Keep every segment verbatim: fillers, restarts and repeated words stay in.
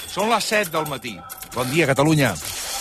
Són les set del matí. Bon dia, Catalunya.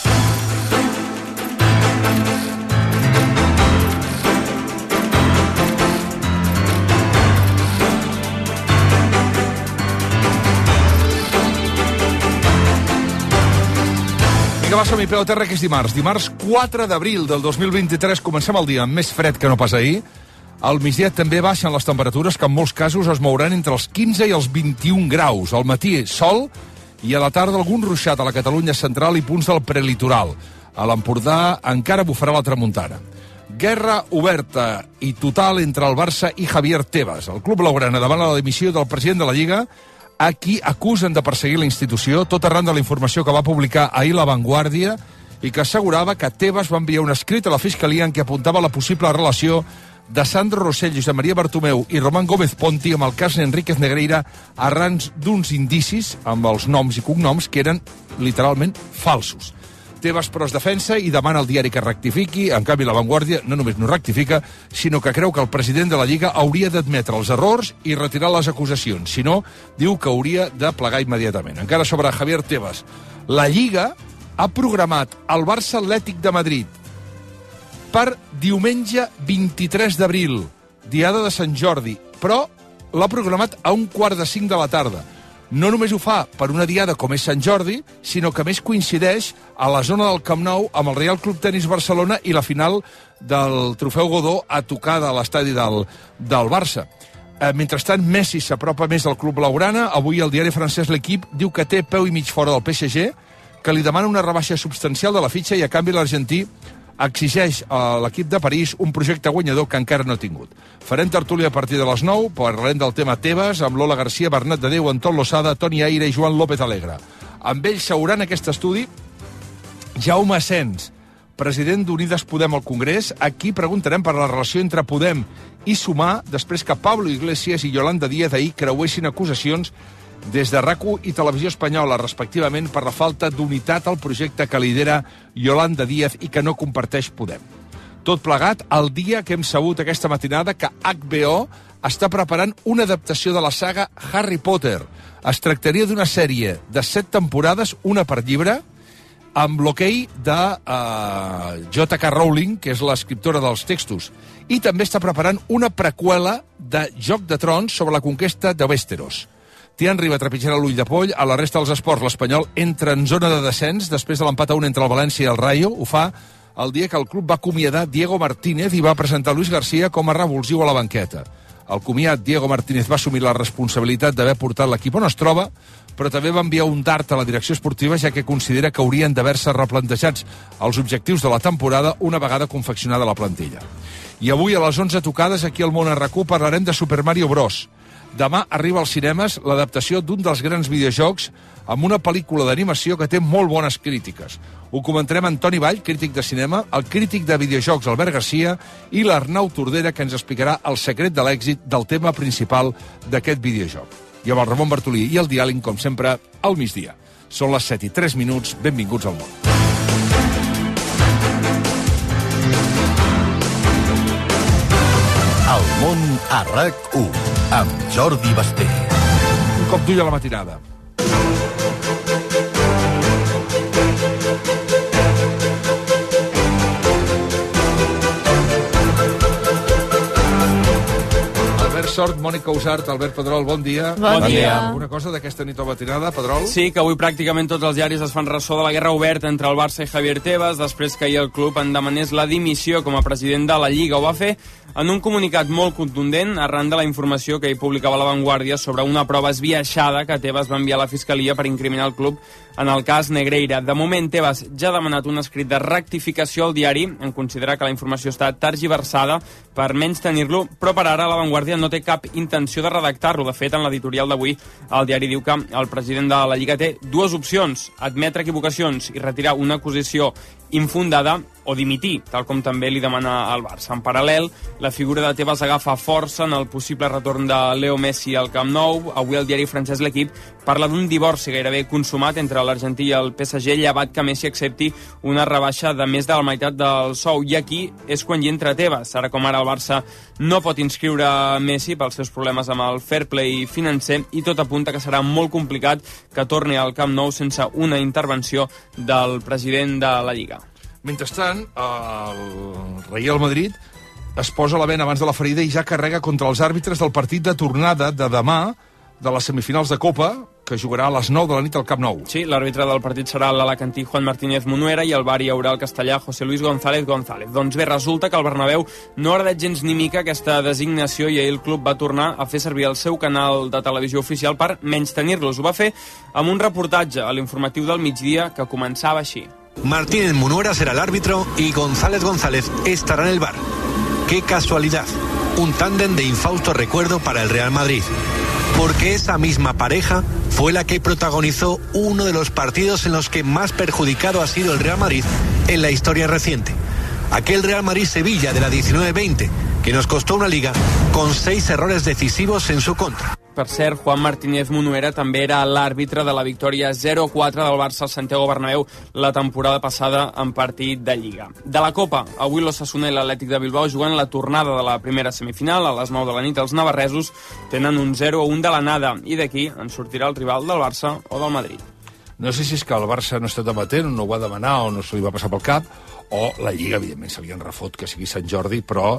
Vinga, va, som-hi, peu a terra, que és dimarts. Dimarts quatre d'abril del dos mil vint-i-tres. Comencem el dia amb més fred que no pas ahir. Al migdia també baixen les temperatures, que en molts casos es mouran entre els quinze i els vint-i-un graus. Al matí, sol, i a la tarda algun ruixat a la Catalunya central i punts del prelitoral. A l'Empordà encara bufarà la tramuntana. Guerra oberta i total entre el Barça i Javier Tebas. El club blaugrana davant la dimissió del president de la Lliga, a qui acusen de perseguir la institució, tot arran de la informació que va publicar ahir La Vanguardia i que assegurava que Tebas va enviar un escrit a la Fiscalia en què apuntava la possible relació de Sandro Rosell, Josep Maria Bartomeu i Román Gómez Ponti amb el cas Enríquez Negreira arran d'uns indicis amb els noms i cognoms que eren literalment falsos. Tebas, però, es defensa i demana al diari que rectifiqui. En canvi, La Vanguardia no només no rectifica, sinó que creu que el president de la Lliga hauria d'admetre els errors i retirar les acusacions. Si no, diu que hauria de plegar immediatament. Encara sobre Javier Tebas. La Lliga ha programat el Barça Atlètic de Madrid per diumenge vint-i-tres d'abril, diada de Sant Jordi, però l'ha programat a un quart de cinc de la tarda. No només ho fa per una diada com és Sant Jordi, sinó que més coincideix a la zona del Camp Nou amb el Real Club Tenis Barcelona i la final del Trofeu Godó a tocar de l'estadi del, del Barça. Eh, mentrestant, Messi s'apropa més al club blaugrana. Avui el diari francès L'Equipe diu que té peu i mig fora del P S G, que li demana una rebaixa substancial de la fitxa i a canvi l'argentí exigeix a l'equip de París un projecte guanyador que encara no ha tingut. Farem tertúlia a partir de les nou, parlarem del tema Tebas, amb Lola Garcia, Bernat de Déu, Anton Losada, Toni Aire i Joan López Alegre. Amb ells seuran aquest estudi Jaume Asens, president d'Unides Podem al Congrés. Aquí preguntarem per la relació entre Podem i Sumar, després que Pablo Iglesias i Yolanda Díaz ahir creuessin acusacions des de RAC u i Televisió Espanyola, respectivament, per la falta d'unitat al projecte que lidera Yolanda Díaz i que no comparteix Podem. Tot plegat el dia que hem sabut aquesta matinada que H B O està preparant una adaptació de la saga Harry Potter. Es tractaria d'una sèrie de set temporades, una per llibre, amb l'hoquei de uh, J K Rowling, que és l'escriptora dels textos. I també està preparant una preqüela de Joc de Trons sobre la conquesta de Westeros. Tian Riba trepitjarà l'ull de poll. A la resta dels esports, l'Espanyol entra en zona de descens després de l'empat a un entre el València i el Rayo. Ho fa el dia que el club va acomiadar Diego Martínez i va presentar Luis García com a revulsiu a la banqueta. El comiat Diego Martínez va assumir la responsabilitat d'haver portat l'equip on es troba, però també va enviar un dart a la direcció esportiva, ja que considera que haurien d'haver-se replantejats els objectius de la temporada una vegada confeccionada la plantilla. I avui a les onze tocades, aquí al Món a RAC u, parlarem de Super Mario Bros. Demà arriba als cinemes l'adaptació d'un dels grans videojocs amb una pel·lícula d'animació que té molt bones crítiques. Ho comentarem amb Toni Vall, crític de cinema, el crític de videojocs Albert Garcia i l'Arnau Tordera, que ens explicarà el secret de l'èxit del tema principal d'aquest videojoc. I amb el Ramon Bartolí i el diàleg, com sempre, al migdia. Són les set i tres minuts. Benvinguts al món. El món a RAC u, amb Jordi Basté. Un cop d'ull a la matinada. Albert Sort, Mònica Usart, Albert Pedrol, bon dia. Bon, bon dia. dia. Alguna cosa d'aquesta nit a la matinada, Pedrol? Sí, que avui pràcticament tots els diaris es fan ressò de la guerra oberta entre el Barça i Javier Tebas, després que ahir el club en demanés la dimissió com a president de la Lliga. Ho va fer en un comunicat molt contundent arran de la informació que hi publicava La Vanguardia sobre una prova esbiaixada que Tebas va enviar a la Fiscalia per incriminar el club en el cas Negreira. De moment, Tebas ja ha demanat un escrit de rectificació al diari en considerar que la informació està tergiversada per menys tenir-lo, però per ara La Vanguardia no té cap intenció de redactar-lo. De fet, en l'editorial d'avui, el diari diu que el president de la Lliga té dues opcions: admetre equivocacions i retirar una acusació infundada o dimitir, tal com també li demana el Barça. En paral·lel, la figura de Tebas agafa força en el possible retorn de Leo Messi al Camp Nou. Avui el diari francès L'Equipe parla d'un divorci gairebé consumat entre l'Argentí i el P S G, llevat que Messi accepti una rebaixa de més de la meitat del sou. I aquí és quan hi entra Tebas. Ara com ara el Barça no pot inscriure Messi pels seus problemes amb el fair play financer i tot apunta que serà molt complicat que torni al Camp Nou sense una intervenció del president de la Lliga. Mentrestant, el Real Madrid es posa la bena abans de la ferida i ja carrega contra els àrbitres del partit de tornada de demà de les semifinals de Copa, que jugarà a les nou de la nit al Camp Nou. Sí, l'àrbitre del partit serà l'alacantí Juan Martínez Munuera i el bar hi haurà el castellà José Luis González González. Doncs bé, resulta que el Bernabéu no ha agradat gens ni mica aquesta designació i ahir el club va tornar a fer servir el seu canal de televisió oficial per menystenir-los. Ho va fer amb un reportatge a l'informatiu del migdia que començava així. Martínez Munuera será el árbitro y González González estará en el bar. ¡Qué casualidad! Un tándem de infausto recuerdo para el Real Madrid. Porque esa misma pareja fue la que protagonizó uno de los partidos en los que más perjudicado ha sido el Real Madrid en la historia reciente. Aquel Real Madrid-Sevilla de la diecinueve veinte, que nos costó una liga con seis errores decisivos en su contra. Per cert, Juan Martínez Munuera també era l'àrbitre de la victòria zero a quatre del Barça al Santiago Bernabéu la temporada passada en partit de Lliga. De la Copa, avui l'Osasuna i l'Atlètic de Bilbao juguen la tornada de la primera semifinal. A les nou de la nit els navarresos tenen un zero a un de l'anada i d'aquí en sortirà el rival del Barça o del Madrid. No sé si és que el Barça no està debatent, no ho va demanar o no se li va passar pel cap, o la Lliga, evidentment, se li en refot que sigui Sant Jordi, però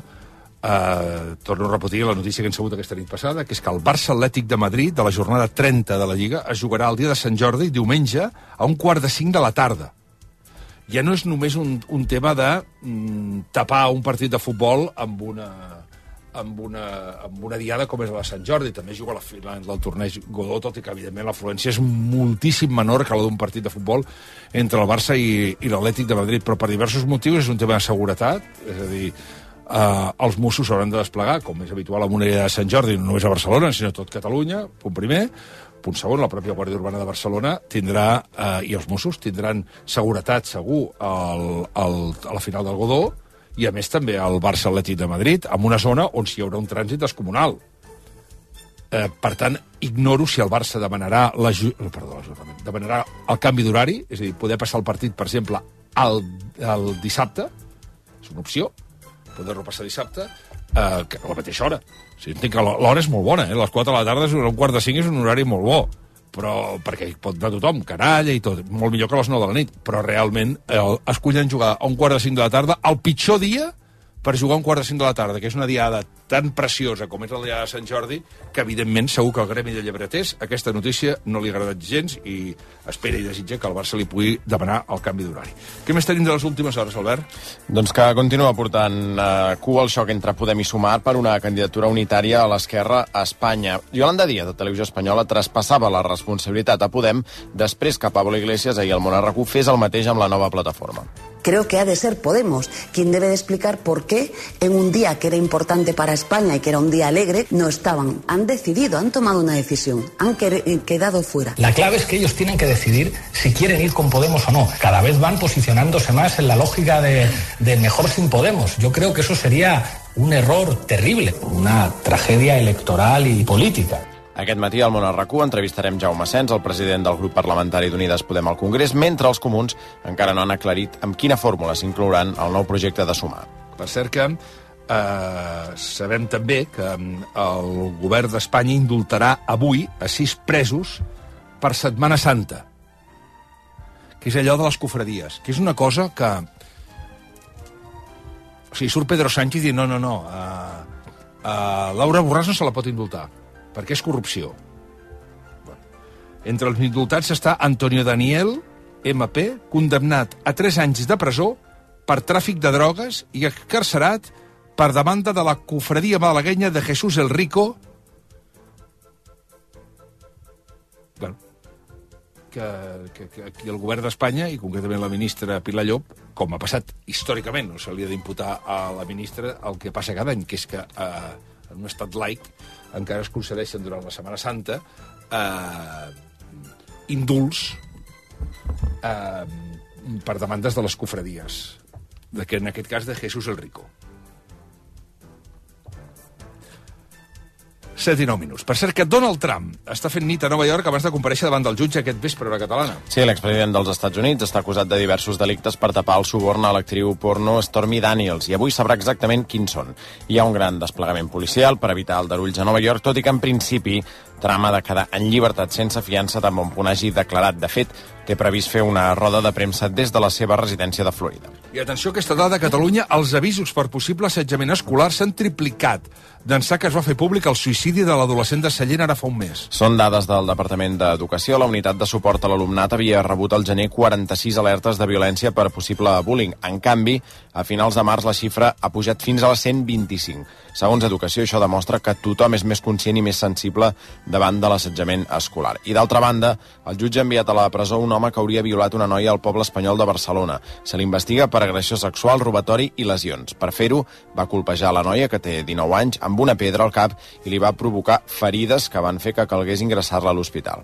eh, torno a repetir la notícia que hem sabut aquesta nit passada, que és que el Barça Atlètic de Madrid, de la jornada trenta de la Lliga, es jugarà el dia de Sant Jordi, diumenge, a un quart de cinc de la tarda. Ja no és només un, un tema de mm, tapar un partit de futbol amb una... amb una, amb una diada com és la de Sant Jordi. També juga a la final del torneig Godó, tot i que, evidentment, l'afluència és moltíssim menor que la d'un partit de futbol entre el Barça i, i l'Atlètic de Madrid, però per diversos motius és un tema de seguretat, és a dir, eh, els Mossos s'hauran de desplegar, com és habitual amb una idea de Sant Jordi, no només a Barcelona, sinó a tot Catalunya, punt primer. Punt segon, la pròpia Guàrdia Urbana de Barcelona tindrà, eh, i els Mossos tindran seguretat, segur, al, al, a la final del Godó, i a més també al Barça Atlètic de Madrid, en una zona on hi haurà un trànsit descomunal. Eh, per tant, ignoro si el Barça demanarà, la, perdó, demanarà el canvi d'horari, és a dir, poder passar el partit, per exemple, el, el dissabte, és una opció, poder-lo passar dissabte, eh, a la mateixa hora. O sigui, entenc que l'hora és molt bona, eh? Les quatre de la tarda, un quart de cinc és un horari molt bo, però perquè hi pot anar tothom, canalla i tot, molt millor que a les nou de la nit, però realment el, escollen jugar a un quart de cinc de la tarda, el pitjor dia per jugar a un quart de cinc de la tarda, que és una diada tan preciosa com és la diada de Sant Jordi, que evidentment segur que el gremi de llibreters aquesta notícia no li ha agradat gens i espera i desitja que el Barça li pugui demanar el canvi d'horari. Què més tenim de les últimes hores, Albert? Doncs que continua portant eh, cua el xoc entre Podem i Sumar per una candidatura unitària a l'esquerra a Espanya. Yolanda Díaz, de Televisió Espanyola, traspassava la responsabilitat a Podem després que Pablo Iglesias, ahir al Món a RAC u, fes el mateix amb la nova plataforma. Creo que ha de ser Podemos quien debe de explicar por qué en un día que era importante para España y que era un día alegre, no estaban. Han decidido, han tomado una decisión, han quedado fuera. La clave es que ellos tienen que decidir si quieren ir con Podemos o no. Cada vez van posicionándose más en la lógica de, de mejor sin Podemos. Yo creo que eso sería un error terrible, una tragedia electoral y política. Aquest matí al Món a RAC u entrevistarem Jaume Sens, el president del grup parlamentari d'Unides Podem al Congrés, mentre els comuns encara no han aclarit amb quina fórmula s'inclouran al nou projecte de Sumar. Per cert que eh, sabem també que el govern d'Espanya indultarà avui a sis presos per Setmana Santa, que és allò de les cofradies, que és una cosa que... O sigui, surt Pedro Sánchez i diu, no, no, no, uh, uh, Laura Borràs no se la pot indultar, perquè és corrupció. Bueno. Entre els indultats està Antonio Daniel, ema pe, condemnat a tres anys de presó per tràfic de drogues i excarcerat per demanda de la cofradia malaguenya de Jesús el Rico, bueno, que, que, que aquí el govern d'Espanya, i concretament la ministra Pilar Llop, com ha passat històricament, no se li ha d'imputar a la ministra el que passa cada any, que és que eh, en un estat laic encara es concedeixen durant la Setmana Santa eh, indults eh, per demandes de les cofradies, de que en aquest cas de Jesús el Rico. set i nou minuts. Per cert, que Donald Trump està fent nit a Nova York abans de comparèixer davant del jutge aquest vespre a la catalana. Sí, l'expresident dels Estats Units està acusat de diversos delictes per tapar el suborn a l'actriu porno Stormy Daniels, i avui sabrà exactament quins són. Hi ha un gran desplegament policial per evitar aldarulls a Nova York, tot i que en principi trama de quedar en llibertat sense fiança tan bon punt hagi declarat. De fet, té previst fer una roda de premsa des de la seva residència de Florida. I atenció a aquesta dada, a Catalunya els avisos per possible assetjament escolar s'han triplicat. D'ençà que es va fer públic el suïcidi de l'adolescent de Sallent ara fa un mes. Són dades del Departament d'Educació. La unitat de suport a l'alumnat havia rebut al gener quaranta-sis alertes de violència per possible bullying. En canvi, a finals de març la xifra ha pujat fins a les cent vint-i-cinc. Segons Educació, això demostra que tothom és més conscient i més sensible davant de l'assetjament escolar. I d'altra banda, el jutge ha enviat a la presó un home que hauria violat una noia al poble espanyol de Barcelona. Se l'investiga per agressió sexual, robatori i lesions. Per fer-ho, va colpejar la noia, que té dinou anys, amb una pedra al cap i li va provocar ferides que van fer que calgués ingressar-la a l'hospital.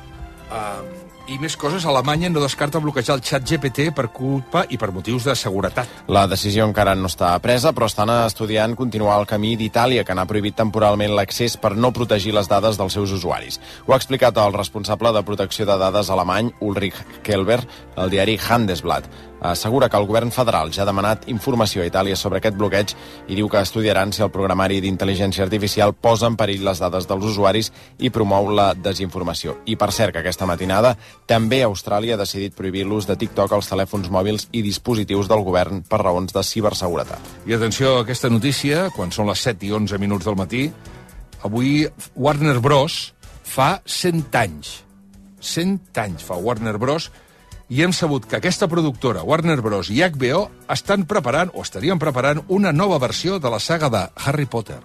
Uh, I més coses, Alemanya no descarta bloquejar el xat G P T per culpa i per motius de seguretat. La decisió encara no està presa, però estan estudiant continuar el camí d'Itàlia, que n'ha prohibit temporalment l'accés per no protegir les dades dels seus usuaris. Ho ha explicat el responsable de protecció de dades alemany, Ulrich Kelber, al diari Handelsblatt. Assegura que el govern federal ja ha demanat informació a Itàlia sobre aquest bloqueig i diu que estudiaran si el programari d'intel·ligència artificial posa en perill les dades dels usuaris i promou la desinformació. I per cert, que aquesta matinada també Austràlia ha decidit prohibir l'ús de TikTok als telèfons mòbils i dispositius del govern per raons de ciberseguretat. I atenció a aquesta notícia, quan són les set i onze minuts del matí, avui Warner Bros. Fa cent anys. cent anys fa Warner Bros., i hem sabut que aquesta productora, Warner Bros. I H B O, estan preparant, o estarien preparant, una nova versió de la saga de Harry Potter.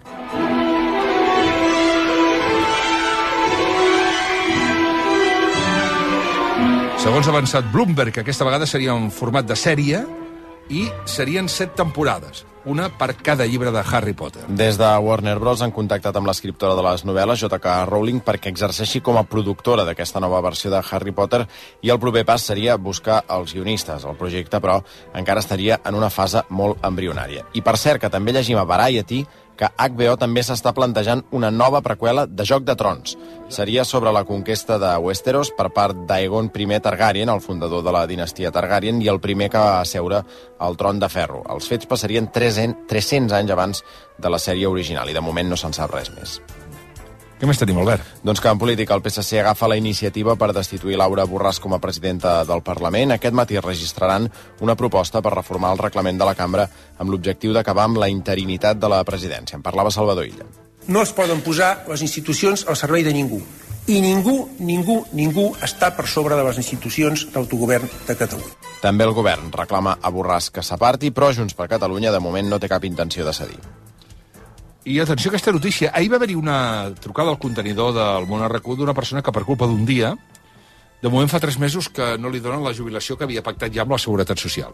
Segons ha avançat Bloomberg, aquesta vegada seria en format de sèrie i serien set temporades, una per cada llibre de Harry Potter. Des de Warner Bros. Han contactat amb l'escriptora de les novel·les, J K Rowling, perquè exerceixi com a productora d'aquesta nova versió de Harry Potter, i el proper pas seria buscar els guionistes. El projecte, però, encara estaria en una fase molt embrionària. I per cert, que també llegim a Variety que H B O també s'està plantejant una nova preqüela de Joc de Trons. Seria sobre la conquesta de Westeros per part d'Aegon I Targaryen, el fundador de la dinastia Targaryen, i el primer que va asseure al tron de ferro. Els fets passarien tres-cents anys abans de la sèrie original, i de moment no se'n sap res més. Què més tenim, Albert? Doncs que en política el P S C agafa la iniciativa per destituir Laura Borràs com a presidenta del Parlament. Aquest matí registraran una proposta per reformar el reglament de la cambra amb l'objectiu d'acabar amb la interinitat de la presidència. En parlava Salvador Illa. No es poden posar les institucions al servei de ningú. I ningú, ningú, ningú està per sobre de les institucions d'autogovern de Catalunya. També el govern reclama a Borràs que s'aparti, però Junts per Catalunya de moment no té cap intenció de cedir. I atenció a aquesta notícia. Ahir va haver-hi una trucada al contenidor del Món R Q d'una persona que per culpa d'un dia, de moment fa tres mesos que no li donen la jubilació que havia pactat ja amb la Seguretat Social.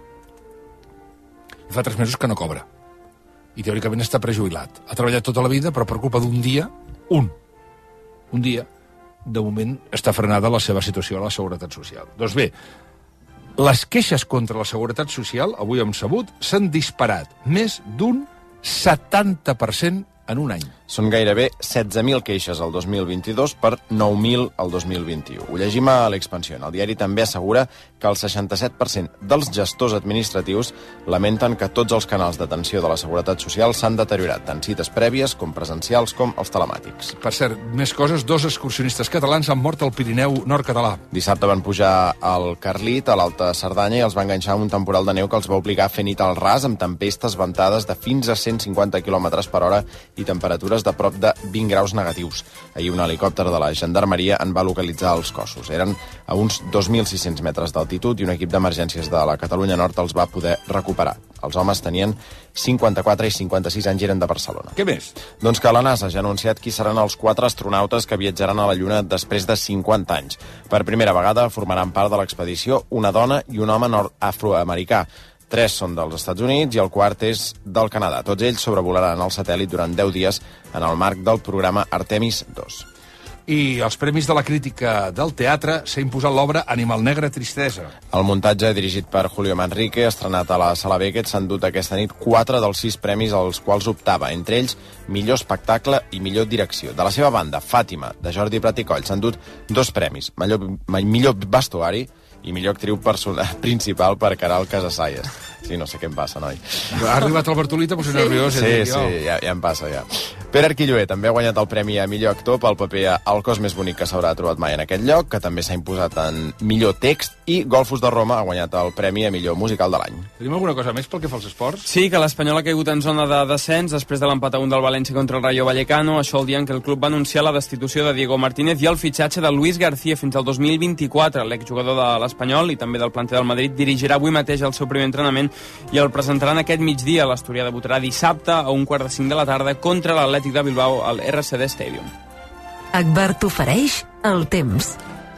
I fa tres mesos que no cobra. I teòricament està prejubilat. Ha treballat tota la vida, però per culpa d'un dia, un, un dia, de moment està frenada la seva situació a la Seguretat Social. Doncs bé, les queixes contra la Seguretat Social, avui hem sabut, s'han disparat més d'un setanta per cent en un any. Són gairebé setze mil queixes el dos mil vint-i-dos per nou mil el dos mil vint-i-u. Ho llegim a l'Expansión. El diari també assegura que el seixanta-set per cent dels gestors administratius lamenten que tots els canals d'atenció de la Seguretat Social s'han deteriorat, tant cites prèvies com presencials com els telemàtics. Per cert, més coses, dos excursionistes catalans han mort al Pirineu nord-català. Dissabte van pujar al Carlit, a l'Alta Cerdanya, i els va enganxar un temporal de neu que els va obligar a fer nit al ras amb tempestes ventades de fins a cent cinquanta quilòmetres per hora i temperatures de prop de vint graus negatius. Ahir un helicòpter de la Gendarmeria en va localitzar els cossos. Eren a uns dos mil sis-cents metres d'altitud i un equip d'emergències de la Catalunya Nord els va poder recuperar. Els homes tenien cinquanta-quatre i cinquanta-sis anys i eren de Barcelona. Què més? Doncs que la NASA ja ha anunciat qui seran els quatre astronautes que viatjaran a la Lluna després de cinquanta anys. Per primera vegada formaran part de l'expedició una dona i un home nord-afroamericà. Tres són dels Estats Units i el quart és del Canadà. Tots ells sobrevolaran el satèl·lit durant deu dies en el marc del programa Artemis dos. I els Premis de la Crítica del Teatre s'ha imposat l'obra Animal Negre, Tristesa. El muntatge, dirigit per Julio Manrique, estrenat a la Sala Beckett, s'ha endut aquesta nit quatre dels sis premis als quals optava, entre ells millor espectacle i millor direcció. De la seva banda, Fàtima, de Jordi Prat i Coll, s'han endut dos premis, millor, millor vestuari i millor actriu principal per Caral Casassayas. Sí, no sé què em passa, noi. Ha arribat el Bartolita, però soy nerviós. Sí, sí, ja, ja em passa, ja. Pere Arquilloé també ha guanyat el premi a millor actor pel paper a El cos més bonic que s'haurà trobat mai en aquest lloc, que també s'ha imposat en millor text, i Golfos de Roma ha guanyat el premi a millor musical de l'any. Tenim alguna cosa més pel que fa als esports? Sí, que l'Espanyol ha caigut en zona de descens després de l'empat a un del València contra el Rayo Vallecano. Això el dia en què el club va anunciar la destitució de Diego Martínez i el fitxatge de Luis García fins al dos mil vint-i-quatre. L'exjugador de l'Espanyol i també del planter del Madrid dirigirà avui mateix el seu primer entrenament i el presentaran aquest migdia. L'Asturià debutarà dissabte a un quart de cinc de la tarda contra l'Atlètic de Bilbao al R C D Stadium. Agbar t'ofereix el temps.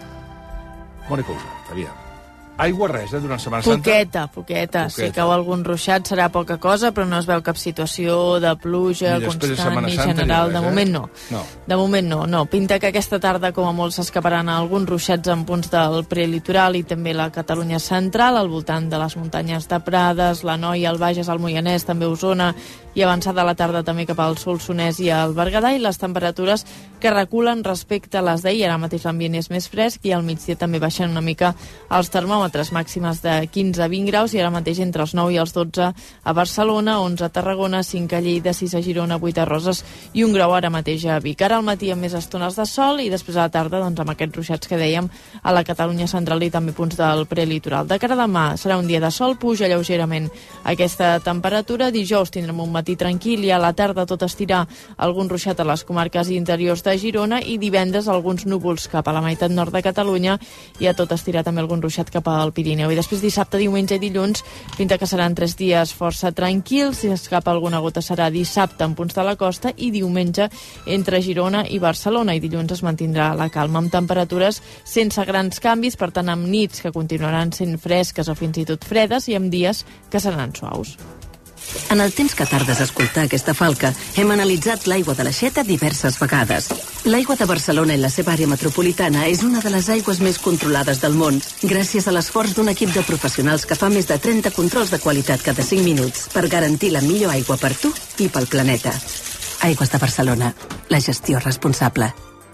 Mònica Usart, aviam. Aigua res, eh, durant Setmana Santa? Poqueta, poqueta. Si cau algun ruixat serà poca cosa, però no es veu cap situació de pluja constant ni general. De moment no. no. De moment no, no. Pinta que aquesta tarda com a molt s'escaparan alguns ruixats en punts del prelitoral i també la Catalunya central, al voltant de les muntanyes de Prades, la Noia, el Bages, el Moianès, també Osona, i avançada la tarda també cap al Solsonès i al Berguedà, i les temperatures que reculen respecte a les d'ahir. Ara mateix l'ambient és més fresc i al migdia també baixen una mica els termòmetres, màximes de quinze a vint graus, i ara mateix entre els nou i els dotze a Barcelona, onze a Tarragona, cinc a Lleida, sis a Girona, vuit a Roses i un grau ara mateix a Vic. Ara al matí amb més estones de sol i després a la tarda doncs, amb aquests ruixats que dèiem a la Catalunya central i també punts del prelitoral. De cara a demà serà un dia de sol, puja lleugerament aquesta temperatura. Dijous tindrem un matí tranquil i a la tarda tot estirà algun ruixat a les comarques interiors de Girona, i divendres alguns núvols cap a la meitat nord de Catalunya i a tot estirar també algun ruixat cap al Pirineu. I després dissabte, diumenge i dilluns pinta que seran tres dies força tranquils. Si escapa alguna gota serà dissabte en punts de la costa i diumenge entre Girona i Barcelona, i dilluns es mantindrà la calma amb temperatures sense grans canvis, per tant amb nits que continuaran sent fresques o fins i tot fredes i amb dies que seran suaus. En el temps que tardes a escoltar aquesta falca, hem analitzat l'aigua de l'Aixeta diverses vegades. L'aigua de Barcelona i la seva àrea metropolitana és una de les aigües més controlades del món, gràcies a l'esforç d'un equip de professionals que fa més de trenta controls de qualitat cada cinc minuts per garantir la millor aigua per tu i pel planeta. Aigües de Barcelona, la gestió responsable.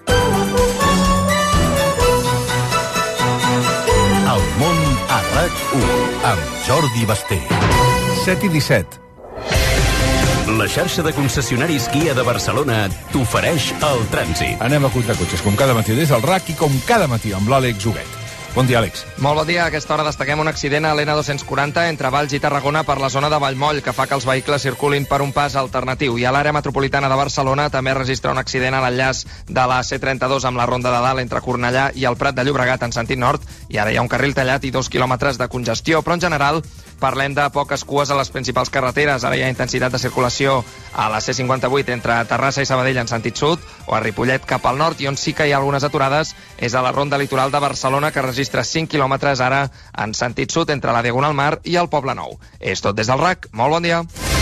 El món a RAC u, amb Jordi Basté. set i disset. La xarxa de concessionaris Kia de Barcelona t'ofereix el trànsit. Anem a comptar cotxes, com cada matí des del R A C i com cada matí amb l'Àlex Huguet. Bon dia, Àlex. Molt bon dia. A aquesta hora destaquem un accident a l'N dos-cents quaranta entre Valls i Tarragona per la zona de Vallmoll, que fa que els vehicles circulin per un pas alternatiu. I a l'àrea metropolitana de Barcelona també registra un accident a l'enllaç de la C trenta-dos amb la Ronda de Dalt entre Cornellà i el Prat de Llobregat en sentit nord, i ara hi ha un carril tallat i dos quilòmetres de congestió, però en general parlem de poques cues a les principals carreteres. Ara hi ha intensitat de circulació a la C cinquanta-vuit entre Terrassa i Sabadell en sentit sud, o a Ripollet cap al nord, i on sí que hi ha algunes aturades és a la Ronda Litoral de Barcelona, que registra cinc quilòmetres ara en sentit sud entre la Diagonal Mar i el Poble Nou. És tot des del R A C. Molt bon dia.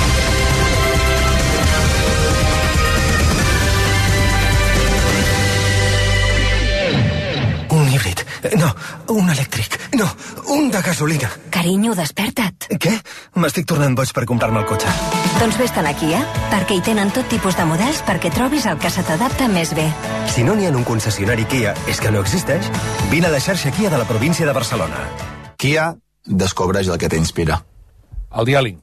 Un híbrid. No, un elèctric. No, un de gasolina. Carinyo, desperta't. Què? M'estic tornant boig per comprar-me el cotxe. Doncs vés-te'n a Kia, perquè hi tenen tot tipus de models perquè trobis el que se t'adapta més bé. Si no n'hi ha en un concessionari Kia, és que no existeix. Vine a la xarxa Kia de la província de Barcelona. Kia, descobreix el que t'inspira. El diàleg.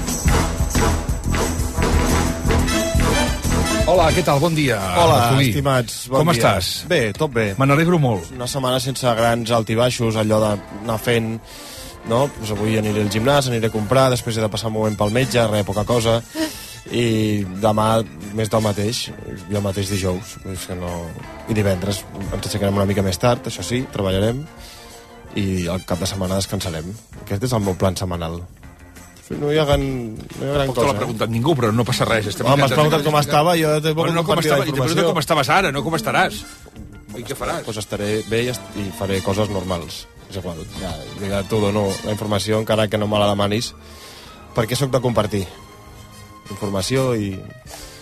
Hola, què tal? Bon dia. Hola, Bartolí. estimats. Bon Com dia. estàs? Bé, tot bé. Me n'alegro molt. Una setmana sense grans altibaixos, allò d'anar fent... No? Pues avui aniré al gimnàs, aniré a comprar, després he de passar un moment pel metge, res, poca cosa, i demà més del mateix, jo mateix dijous, és que no... i divendres ens aixecarem una mica més tard, això sí, treballarem, i al cap de setmana descansarem. Aquest és el meu plan setmanal. No hi ha gran, no hi ha gran cosa. cosa. No l'ha preguntat ningú, però no passa res. Home, m'has preguntat com estava, jo t'he bueno, no com estava, i t'he preguntat com estaves ara, no com estaràs. I què faràs? Pues estaré bé i, est i faré coses normals. És igual, ja, ja t'ho dono la informació, encara que no me la demanis, perquè sóc de compartir informació i,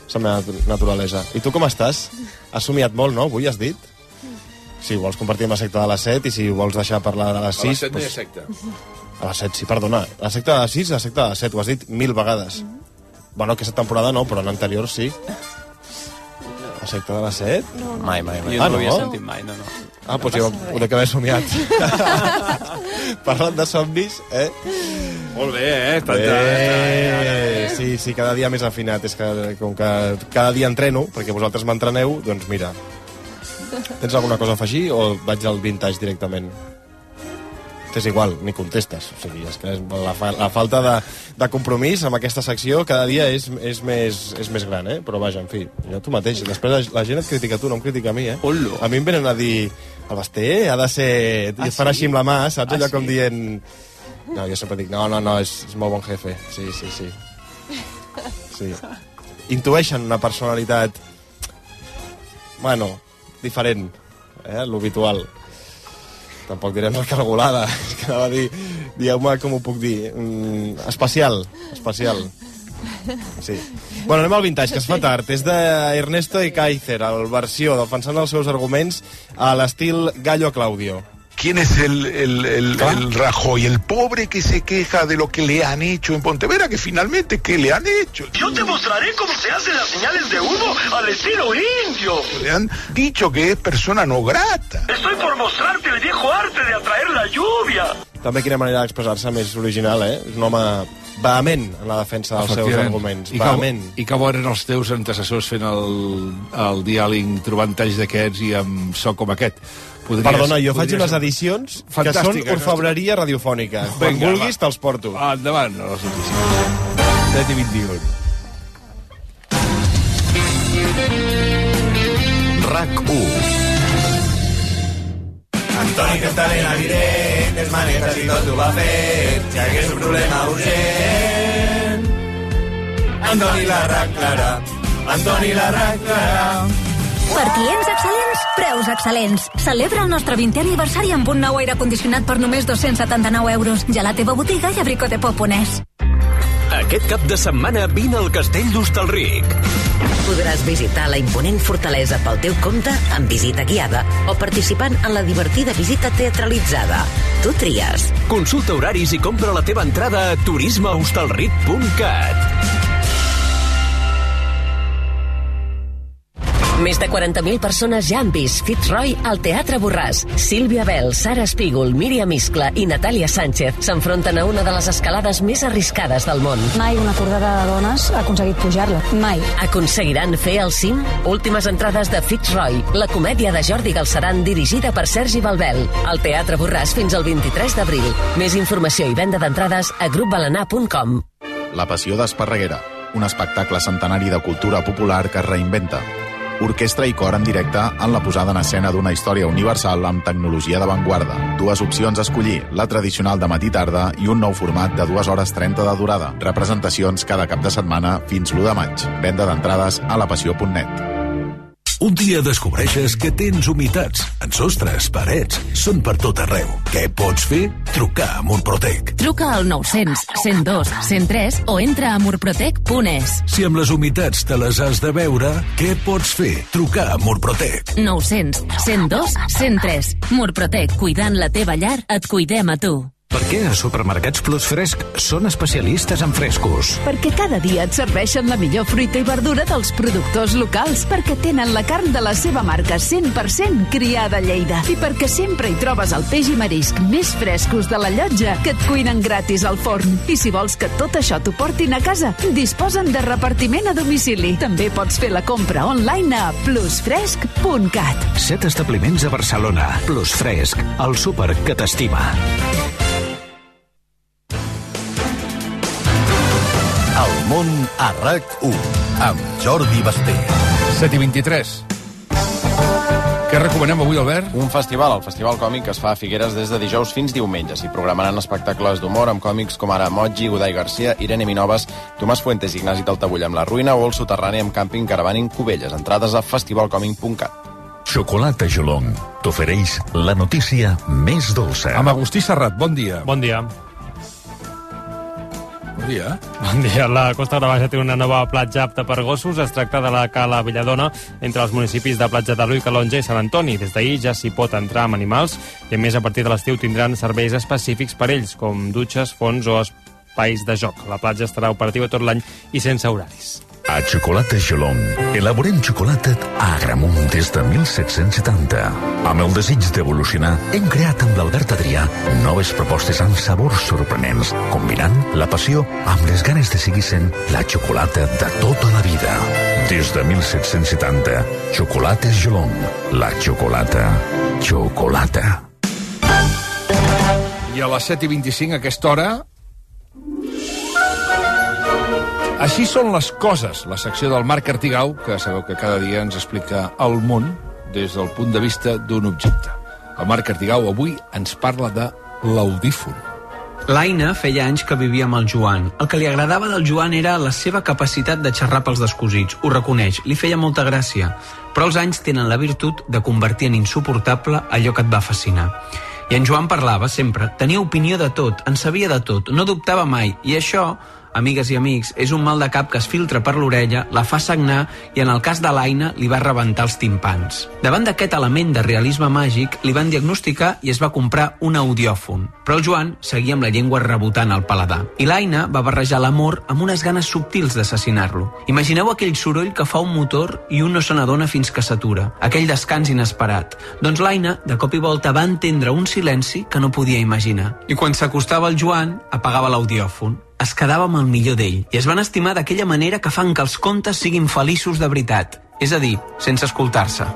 és la meva naturalesa. I tu com estàs? Has somiat molt, no? Avui has dit? Si vols compartir amb la secta de les set i si vols deixar parlar de les sis... A les set no hi ha doncs... secta. A les set, sí, perdona. La secta de les sis, la secta de les set, ho has dit mil vegades. Bueno, aquesta temporada no, però en anterior sí. La secta de les set? No, no. Mai, mai, mai. Jo no Ah, l'havia no? sentit mai, no, no. Ah, doncs jo ho de que haver somiat. Parlant de somnis, eh? Molt bé, eh? Bé, sí, sí, cada dia més afinat. És que com que cada dia entreno, perquè vosaltres m'entreneu, doncs mira. Tens alguna cosa a afegir o vaig al vintage directament? És igual, ni contestes. O sigui, és que la, fa la falta de, de compromís amb aquesta secció cada dia és, és, més, és més gran, eh? Però vaja, en fi, jo tu mateix. Després la, la gent et critica a tu, no em critica a mi, eh? Ollo. A mi em venen a dir, el Basté ha de ser... I Ah, et fan sí? així amb la mà, saps? Ah, Allò sí? com dient... No, jo sempre dic, no, no, no, és, és molt bon jefe. Sí, sí, sí. Sí. Intueixen una personalitat... Bueno, diferent, eh? L'habitual. Tampoc direm recargolada. És que anava a dir... Dieu-me com ho puc dir. Mm, especial. Especial. Sí. Bueno, anem al vintage, que es fa tard. És d'Ernesto Ekaizer, el versió defensant els seus arguments a l'estil Gallo Claudio. ¿Quién es el, el, el, el Rajoy? El pobre que se queja de lo que le han hecho en Pontevedra, que finalmente, ¿qué le han hecho? Yo te mostraré cómo se hacen las señales de humo al estilo indio. Le han dicho que es persona no grata. Estoy por mostrarte el viejo arte de atraer la lluvia. També quina manera d'expressar-se més original, eh? És un home vehement en la defensa dels seus arguments. I que, Vehement. I que bo eren els teus antecessors fent el, el diàleg, trobant talls d'aquests i amb so com aquest. Podries, Perdona, jo faig podries... unes edicions que Fantàstica, són orfebreria radiofònica. Quan Vinga, vulguis, va. te'ls porto. Ah, endavant, a les notícies. set i vint-i-un. RAC u. Antoni Cantarella evident, és manetes i tot ho va fet. Si hagués un problema urgent, Antoni l'arreglarà. Antoni l'arreglarà. Per clients excel·lents, preus excel·lents. Celebra el nostre vintè aniversari amb un nou aire condicionat per només dos-cents setanta-nou euros. Ja a la teva botiga i a bricodepo.es. Aquest cap de setmana vine al Castell d'Hostalric. Podràs visitar la imponent fortalesa pel teu compte amb visita guiada o participant en la divertida visita teatralitzada. Tu tries. Consulta horaris i compra la teva entrada a turisme hostalric punt cat. Més de quaranta mil persones ja han vist Fitzroy al Teatre Borràs. Sílvia Bell, Sara Espígol, Míriam Iscla i Natàlia Sánchez s'enfronten a una de les escalades més arriscades del món. Mai una cordada de dones ha aconseguit pujar-la. Mai. Aconseguiran fer el cim? Últimes entrades de Fitzroy, la comèdia de Jordi Galceran dirigida per Sergi Balbel. Al Teatre Borràs fins al vint-i-tres d'abril. Més informació i venda d'entrades a grup balanà punt com. La Passió d'Esparreguera, un espectacle centenari de cultura popular que es reinventa. Orquestra i cor en directe en la posada en escena d'una història universal amb tecnologia d'avantguarda. Dues opcions a escollir, la tradicional de matí-tarda i un nou format de dues hores trenta de durada. Representacions cada cap de setmana fins l'u de maig. Venda d'entrades a la passió punt net. Un dia descobreixes que tens humitats en sostres, parets, són per tot arreu. Què pots fer? Trucar a Murprotec. Truca al nou-cents, cent dos, cent tres o entra a murprotec punt es. Si amb les humitats te les has de veure, què pots fer? Trucar a Murprotec. nou-cents, cent dos, cent tres. Murprotec, cuidant la teva llar, et cuidem a tu. Per què a Supermercats Plus Fresc són especialistes en frescos? Perquè cada dia et serveixen la millor fruita i verdura dels productors locals, perquè tenen la carn de la seva marca cent per cent criada a Lleida i perquè sempre hi trobes el peix i marisc més frescos de la llotja que et cuinen gratis al forn. I si vols que tot això t'ho portin a casa, disposen de repartiment a domicili. També pots fer la compra online a plusfresc punt cat. Set establiments a Barcelona. Plus Fresc, el súper que t'estima. El món a RAC u, amb Jordi Basté. set i vint-i-tres. Què recomanem avui, Albert? Un festival, el Festival Còmic, que es fa a Figueres des de dijous fins diumenge. S'hi programaran espectacles d'humor amb còmics com ara Moji, Godai Garcia, Irene Minovas, Tomàs Fuentes i Ignasi Taltabull amb La Ruïna o el Soterrani amb Càmping Caravaning Cubelles. Entrades a festivalcòmic punt cat. Xocolata Jolong t'ofereix la notícia més dolça. Amb Agustí Serrat, bon dia. Bon dia. bon dia. Bon dia. La Costa Brava té una nova platja apta per gossos. Es tracta de la Cala Belladona, entre els municipis de Platja d'Aro i Calonja i Sant Antoni. Des d'ahir ja s'hi pot entrar amb animals i, a més, a partir de l'estiu tindran serveis específics per ells, com dutxes, fons o espais de joc. La platja estarà operativa tot l'any i sense horaris. A Xocolata Gelong elaborem xocolata a Agramunt des de mil set-cents setanta. Amb el desig d'evolucionar, hem creat amb l'Albert Adrià noves propostes amb sabors sorprenents, combinant la passió amb les ganes de seguir sent la xocolata de tota la vida. Des de mil set-cents setanta, Xocolata Gelong, la xocolata, xocolata. I a les set i vint-i-cinc, a aquesta hora... Així són les coses, la secció del Marc Artigau, que sabeu que cada dia ens explica el món des del punt de vista d'un objecte. El Marc Artigau avui ens parla de l'audífon. L'Aina feia anys que vivia amb el Joan. El que li agradava del Joan era la seva capacitat de xerrar pels descosits. Ho reconeix, li feia molta gràcia. Però els anys tenen la virtut de convertir en insuportable allò que et va fascinar. I en Joan parlava sempre, tenia opinió de tot, en sabia de tot, no dubtava mai, i això... amigues i amics, és un mal de cap que es filtra per l'orella, la fa sagnar i en el cas de l'Aina li va rebentar els timpans. Davant d'aquest element de realisme màgic, li van diagnosticar i es va comprar un audiòfon. Però el Joan seguia amb la llengua rebotant al paladar. I l'Aina va barrejar l'amor amb unes ganes subtils d'assassinar-lo. Imagineu aquell soroll que fa un motor i un no se n'adona fins que s'atura. Aquell descans inesperat. Doncs l'Aina, de cop i volta, va entendre un silenci que no podia imaginar. I quan s'acostava al Joan, apagava l'audiòfon. Es quedava amb el millor d'ell i es van estimar d'aquella manera que fan que els contes siguin feliços de veritat, és a dir, sense escoltar-se.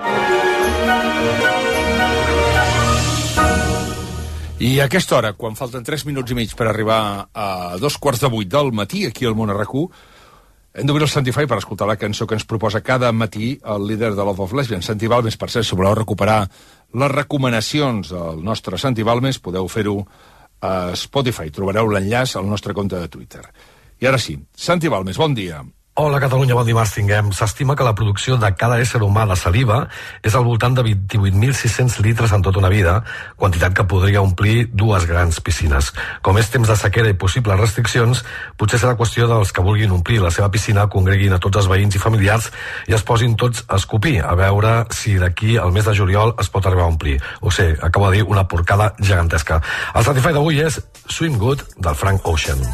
I a aquesta hora, quan falten tres minuts i mig per arribar a dos quarts de vuit del matí, aquí al Món a RAC u, hem d'obrir el Santify per escoltar la cançó que ens proposa cada matí el líder de Love of Lesbians, Santi Balmes. Per cert, si voleu recuperar les recomanacions del nostre Santi Balmes, podeu fer-ho a Spotify. Trobareu l'enllaç al nostre compte de Twitter. I ara sí, Santi Balmes, bon dia. Hola Catalunya, bon dimarts tinguem. S'estima que la producció de cada ésser humà de saliva és al voltant de vint-i-vuit mil sis-cents litres en tota una vida, quantitat que podria omplir dues grans piscines. Com és temps de sequera i possibles restriccions, potser serà qüestió dels que vulguin omplir la seva piscina, congreguin a tots els veïns i familiars i es posin tots a escopir, a veure si d'aquí al mes de juliol es pot arribar a omplir. O sigui, acabo de dir una porcada gegantesca. El Certified d'avui és Swim Good, del Frank Ocean.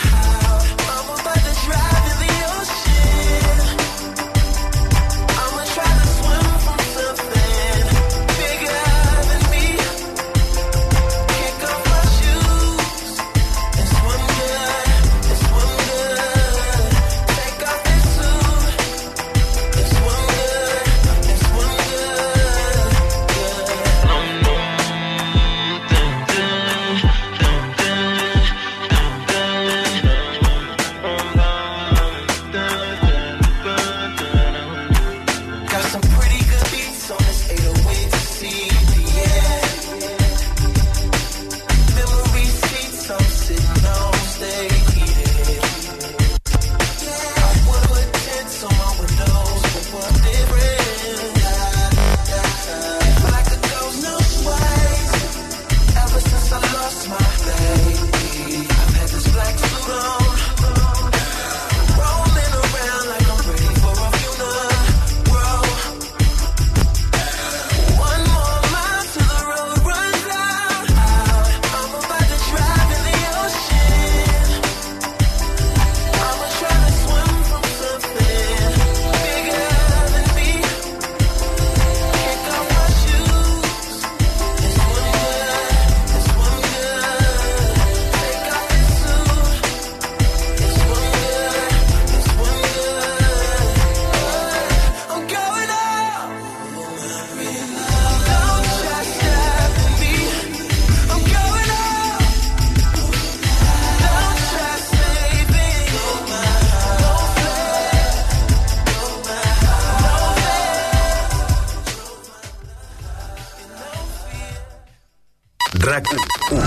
RAC u.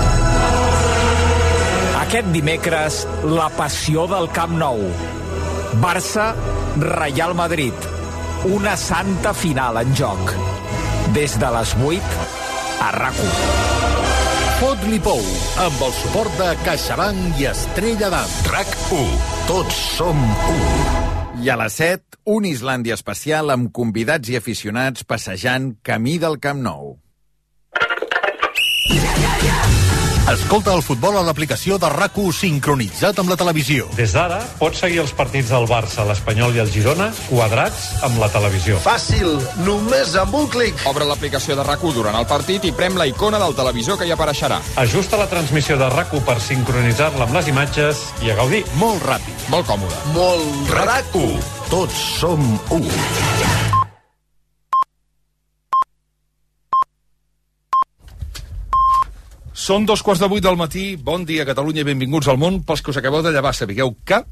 Aquest dimecres, la passió del Camp Nou. Barça, Real Madrid. Una santa final en joc. Des de les vuit, a RAC u. Fot-li pou, amb el suport de CaixaBank i Estrella d'Am. RAC u. Tots som u. I a les set, un Islàndia especial amb convidats i aficionats passejant camí del Camp Nou. Escolta el futbol a l'aplicació de RAC u sincronitzat amb la televisió. Des d'ara pots seguir els partits del Barça, l'Espanyol i el Girona quadrats amb la televisió. Fàcil, només amb un clic. Obre l'aplicació de RAC u durant el partit i prem la icona del televisor que hi apareixerà. Ajusta la transmissió de RAC u per sincronitzar-la amb les imatges i a gaudir. Molt ràpid. Molt còmode. Molt RAC u. Tots som u. Són dos quarts de vuit del matí. Bon dia, Catalunya, i benvinguts al món. Pels que us acabeu de llevar, sapigueu que...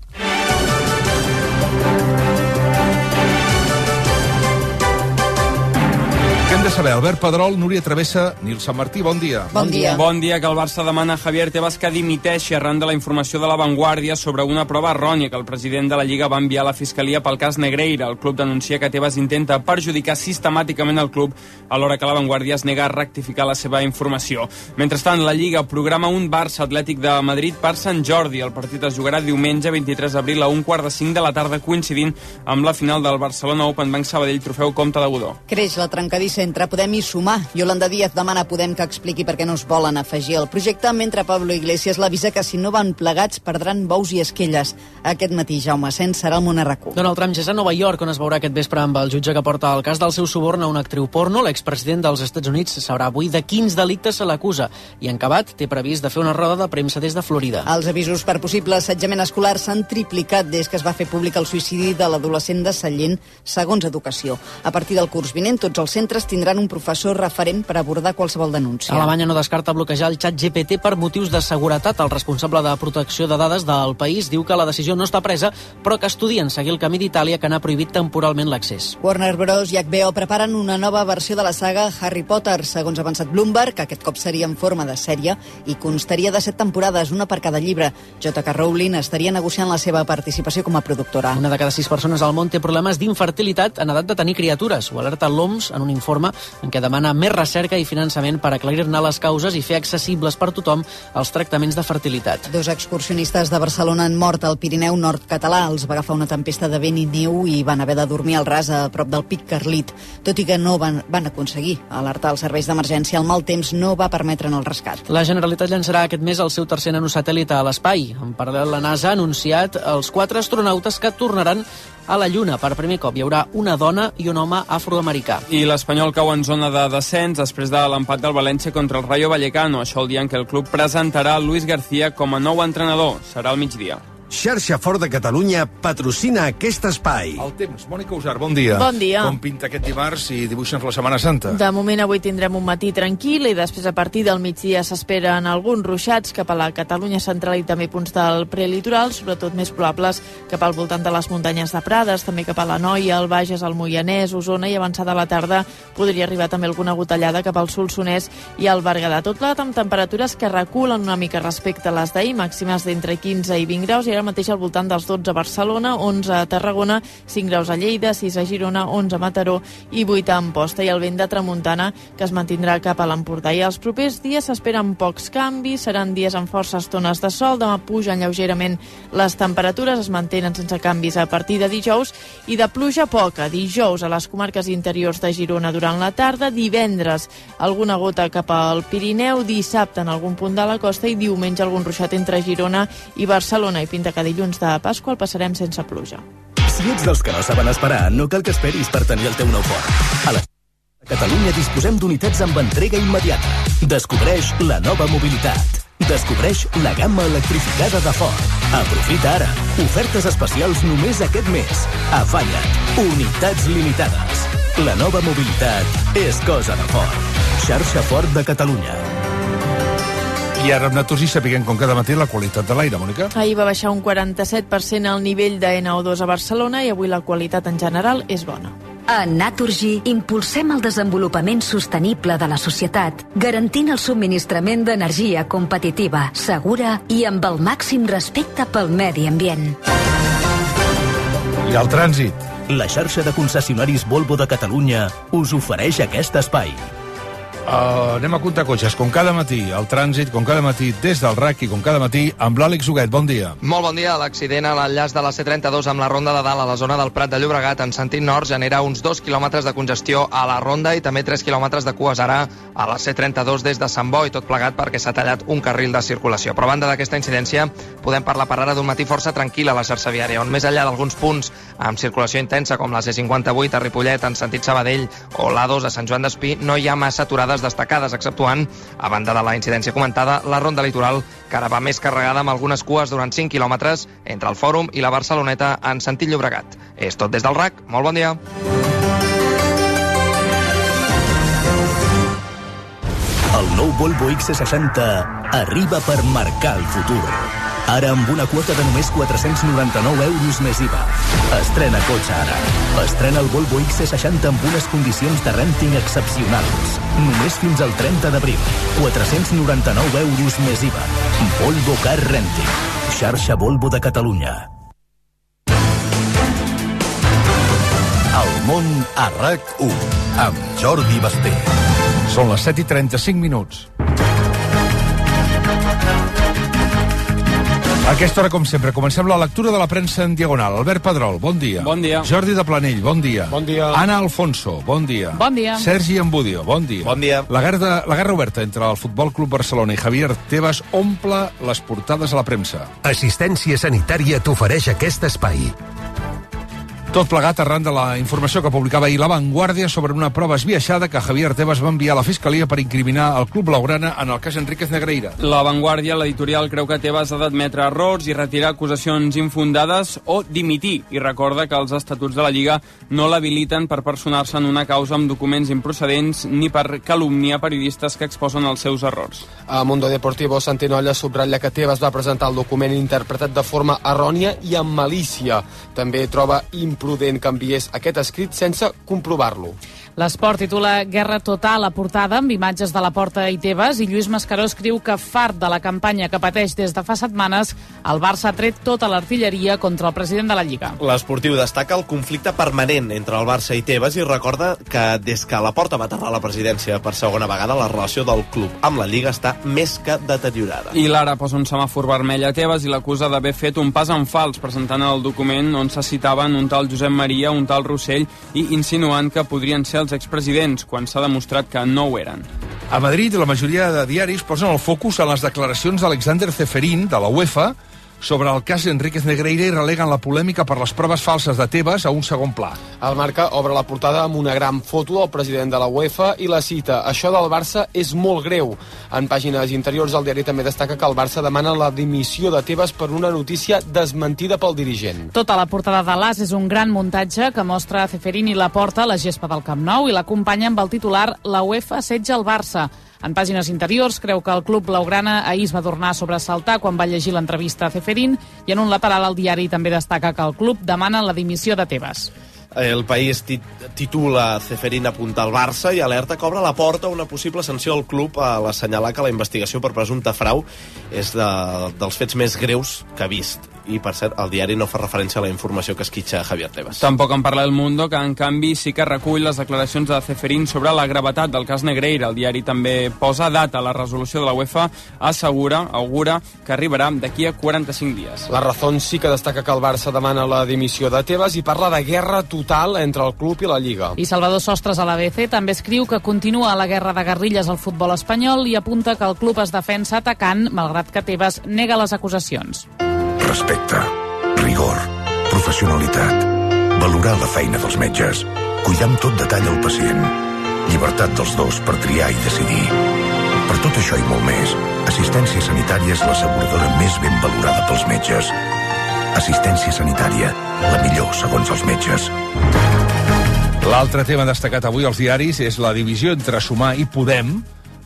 Què hem de saber? Albert Pedrol, Núria Travessa, Nil Sant Martí, bon dia. Bon dia. Bon dia, que el Barça demana a Javier Tebas que dimiteixi arran de la informació de La Vanguardia sobre una prova errònia que el president de la Lliga va enviar a la Fiscalia pel cas Negreira. El club denuncia que Tebas intenta perjudicar sistemàticament el club alhora que La Vanguardia es nega a rectificar la seva informació. Mentrestant, la Lliga programa un Barça Atlètic de Madrid per Sant Jordi. El partit es jugarà diumenge vint-i-tres d'abril a un quart de cinc de la tarda, coincidint amb la final del Barcelona Open Bank Sabadell Trofeu Comte de Godó. Creix la trencadissa entre Podem i Sumar. Yolanda Díaz demana a Podem que expliqui per què no es volen afegir al projecte, mentre Pablo Iglesias l'avisa que si no van plegats perdran bous i esquelles. Aquest matí, Jaume Sens serà al món a RAC u. Donald Trump ja és a Nova York, on es veurà aquest vespre amb el jutge que porta el cas del seu suborn a una actriu porno. L'expresident dels Estats Units sabrà avui de quins delictes se l'acusa. I en Cabat té previst de fer una roda de premsa des de Florida. Els avisos per possible assetjament escolar s'han triplicat des que es va fer públic el suïcidi de l'adolescent de Sallent, segons Educació. A partir del curs vinent, tots els centres tindran un professor referent per abordar qualsevol denúncia. Alemanya no descarta bloquejar el xat G P T per motius de seguretat. El responsable de protecció de dades del país diu que la decisió no està presa, però que estudien seguir el camí d'Itàlia, que n'ha prohibit temporalment l'accés. Warner Bros. I H B O preparen una nova versió de la saga Harry Potter. Segons ha avançat Bloomberg, que aquest cop seria en forma de sèrie i constaria de set temporades, una per cada llibre. J K Rowling estaria negociant la seva participació com a productora. Una de cada sis persones al món té problemes d'infertilitat en edat de tenir criatures. Ho alerta l'O M S en un informe en què demana més recerca i finançament per aclarir-ne les causes i fer accessibles per tothom els tractaments de fertilitat. Dos excursionistes de Barcelona han mort al Pirineu nord català. Els va agafar una tempesta de vent i neu i van haver de dormir al ras a prop del Pic Carlit. Tot i que no van, van aconseguir alertar els serveis d'emergència, el mal temps no va permetre'n el rescat. La Generalitat llançarà aquest mes el seu tercer nanosatèl·lit a l'espai. En paral·lel, la NASA ha anunciat els quatre astronautes que tornaran a la Lluna. Per primer cop hi haurà una dona i un home afroamericà. I l'Espanyol cau en zona de descens després de l'empat del València contra el Rayo Vallecano. Això el dia en què el club presentarà Luis García com a nou entrenador. Serà al migdia. Xarxa Fort de Catalunya patrocina aquest espai. El temps. Mònica Usar, bon dia. Bon dia. Com pinta aquest dimarts i dibuixen la Setmana Santa? De moment avui tindrem un matí tranquil i després a partir del migdia s'esperen alguns ruixats cap a la Catalunya central i també punts del prelitoral, sobretot més probables cap al voltant de les muntanyes de Prades, també cap a la Noia, el Bages, el Moianès, Osona, i avançada la tarda podria arribar també alguna gotellada cap al Solsonès i al Berguedà. Tot plegat amb temperatures que reculen una mica respecte a les d'ahir, màximes d'entre quinze i vint graus, i ara mateix al voltant dels dotze a Barcelona, onze a Tarragona, cinc graus a Lleida, sis a Girona, onze a Mataró i vuit a Amposta, i el vent de tramuntana que es mantindrà cap a l'Empordà. I els propers dies s'esperen pocs canvis, seran dies amb forces estones de sol, demà pugen lleugerament les temperatures, es mantenen sense canvis a partir de dijous, i de pluja poca. Dijous a les comarques interiors de Girona durant la tarda, divendres alguna gota cap al Pirineu, dissabte en algun punt de la costa i diumenge algun ruixat entre Girona i Barcelona, i pinta que dilluns de Pasqua el passarem sense pluja. Si ets dels que no saben esperar, no cal que esperis per tenir el teu nou Ford. A la Catalunya disposem d'unitats amb entrega immediata. Descobreix la nova mobilitat. Descobreix la gamma electrificada de Ford. Aprofita ara. Ofertes especials només aquest mes. Afanya't. Unitats limitades. La nova mobilitat és cosa de Ford. Xarxa Ford de Catalunya. I ara amb Naturgy sapiguem com cada matí la qualitat de l'aire, Mònica. Ahir va baixar un quaranta-set per cent el nivell de N O dos a Barcelona i avui la qualitat en general és bona. A Naturgy impulsem el desenvolupament sostenible de la societat, garantint el subministrament d'energia competitiva, segura i amb el màxim respecte pel medi ambient. I el trànsit. La xarxa de concessionaris Volvo de Catalunya us ofereix aquest espai. Uh, anem a comptar cotxes, com cada matí, el trànsit, com cada matí, des del R A C i com cada matí, amb l'Àlex Huguet. Bon dia. Molt bon dia. L'accident a l'enllaç de la C trenta-dos amb la Ronda de Dalt a la zona del Prat de Llobregat en sentit nord genera uns dos quilòmetres de congestió a la Ronda i també tres quilòmetres de cues ara a la C trenta-dos des de Sant Boi, tot plegat perquè s'ha tallat un carril de circulació. Però a banda d'aquesta incidència, podem parlar per ara d'un matí força tranquil a la xarxa viària, on més enllà d'alguns punts amb circulació intensa com la C cinquanta-vuit a Ripollet en sentit Sabadell o l'A dos a Sant Joan d'Espí, no hi ha massa aturades destacades, exceptuant, a banda de la incidència comentada, la Ronda Litoral, que ara va més carregada amb algunes cues durant cinc quilòmetres entre el Fòrum i la Barceloneta en sentit Llobregat. És tot des del R A C. Molt bon dia. El nou Volvo X C seixanta arriba per marcar el futur. Ara amb una quota de només quatre-cents noranta-nou euros més I V A. Estrena cotxe ara. Estrena el Volvo X C seixanta amb unes condicions de renting excepcionals. Només fins al trenta d'abril. quatre-cents noranta-nou euros més I V A. Volvo Car Renting. Xarxa Volvo de Catalunya. El món a R A C u amb Jordi Basté. Són les set i trenta-cinc minuts. A aquesta hora, com sempre, comencem la lectura de la premsa en diagonal. Albert Pedrol, bon dia. Bon dia. Jordi de Planell, bon dia. Bon dia. Anna Alfonso, bon dia. Bon dia. Sergi Embudio, bon dia. Bon dia. La guerra, la guerra oberta entre el Futbol Club Barcelona i Javier Tebas omple les portades a la premsa. Assistència Sanitària t'ofereix aquest espai. Tot plegat arran de la informació que publicava ahir La Vanguardia sobre una prova esbiaixada que Javier Tebas va enviar a la Fiscalia per incriminar el Club Blaugrana en el cas Enríquez Negreira. La Vanguardia, l'editorial, creu que Tebas ha d'admetre errors i retirar acusacions infundades o dimitir, i recorda que els estatuts de la Lliga no l'habiliten per personar-se en una causa amb documents improcedents ni per calumniar periodistes que exposen els seus errors. A Mundo Deportivo, Santinolla subratlla que Tebas va presentar el document interpretat de forma errònia i amb malícia. També troba imprudent que enviés aquest escrit sense comprovar-lo. L'Esport titula Guerra total a portada amb imatges de la Porta i Tebas, i Lluís Mascaró escriu que fart de la campanya que pateix des de fa setmanes, el Barça ha tret tota l'artilleria contra el president de la Lliga. L'Esportiu destaca el conflicte permanent entre el Barça i Tebas i recorda que des que la Porta va aterrar a la presidència per segona vegada, la relació del club amb la Lliga està més que deteriorada. I l'Ara posa un semàfor vermell a Tebas i l'acusa d'haver fet un pas en fals presentant el document on se citaven un tal Josep Maria, un tal Rossell i insinuant que podrien ser els expresidents, quan s'ha demostrat que no ho eren. A Madrid, la majoria de diaris posen el focus en les declaracions d'Alexander Ceferín, de la UEFA, sobre el cas Enríquez Negreira i releguen la polèmica per les proves falses de Tebas a un segon pla. El Marca obre la portada amb una gran foto del president de la UEFA i la cita: això del Barça és molt greu. En pàgines interiors, el diari també destaca que el Barça demana la dimissió de Tebas per una notícia desmentida pel dirigent. Tota la portada de l'As és un gran muntatge que mostra a Ceferín i Laporta a la gespa del Camp Nou i l'acompanya amb el titular La UEFA assetja el Barça. En pàgines interiors, creu que el club blaugrana ahir es va tornar a sobresaltar quan va llegir l'entrevista a Ceferín, i en un lateral al diari també destaca que el club demana la dimissió de Tebas. El País tit titula Ceferín apunta al Barça i alerta que obre la porta a una possible sanció al club a l'assenyalar que la investigació per presumpte frau és de, dels fets més greus que ha vist. I, per cert, el diari no fa referència a la informació que esquitxa Javier Tebas. Tampoc en parla El Mundo, que en canvi sí que recull les declaracions de Ceferín sobre la gravetat del cas Negreira. El diari també posa data a la resolució de la UEFA, assegura, augura, que arribarà d'aquí a quaranta-cinc dies. La Razón sí que destaca que el Barça demana la dimissió de Tebas i parla de guerra total entre el club i la Lliga. I Salvador Sostres a l'A B C també escriu que continua la guerra de guerrilles al futbol espanyol i apunta que el club es defensa atacant, malgrat que Tebas nega les acusacions. Respecte, rigor, professionalitat, valorar la feina dels metges, cuidar amb tot detall el pacient, llibertat dels dos per triar i decidir. Per tot això i molt més, Assistència Sanitària és l'asseguradora més ben valorada pels metges. Assistència Sanitària, la millor segons els metges. L'altre tema destacat avui als diaris és la divisió entre Sumar i Podem,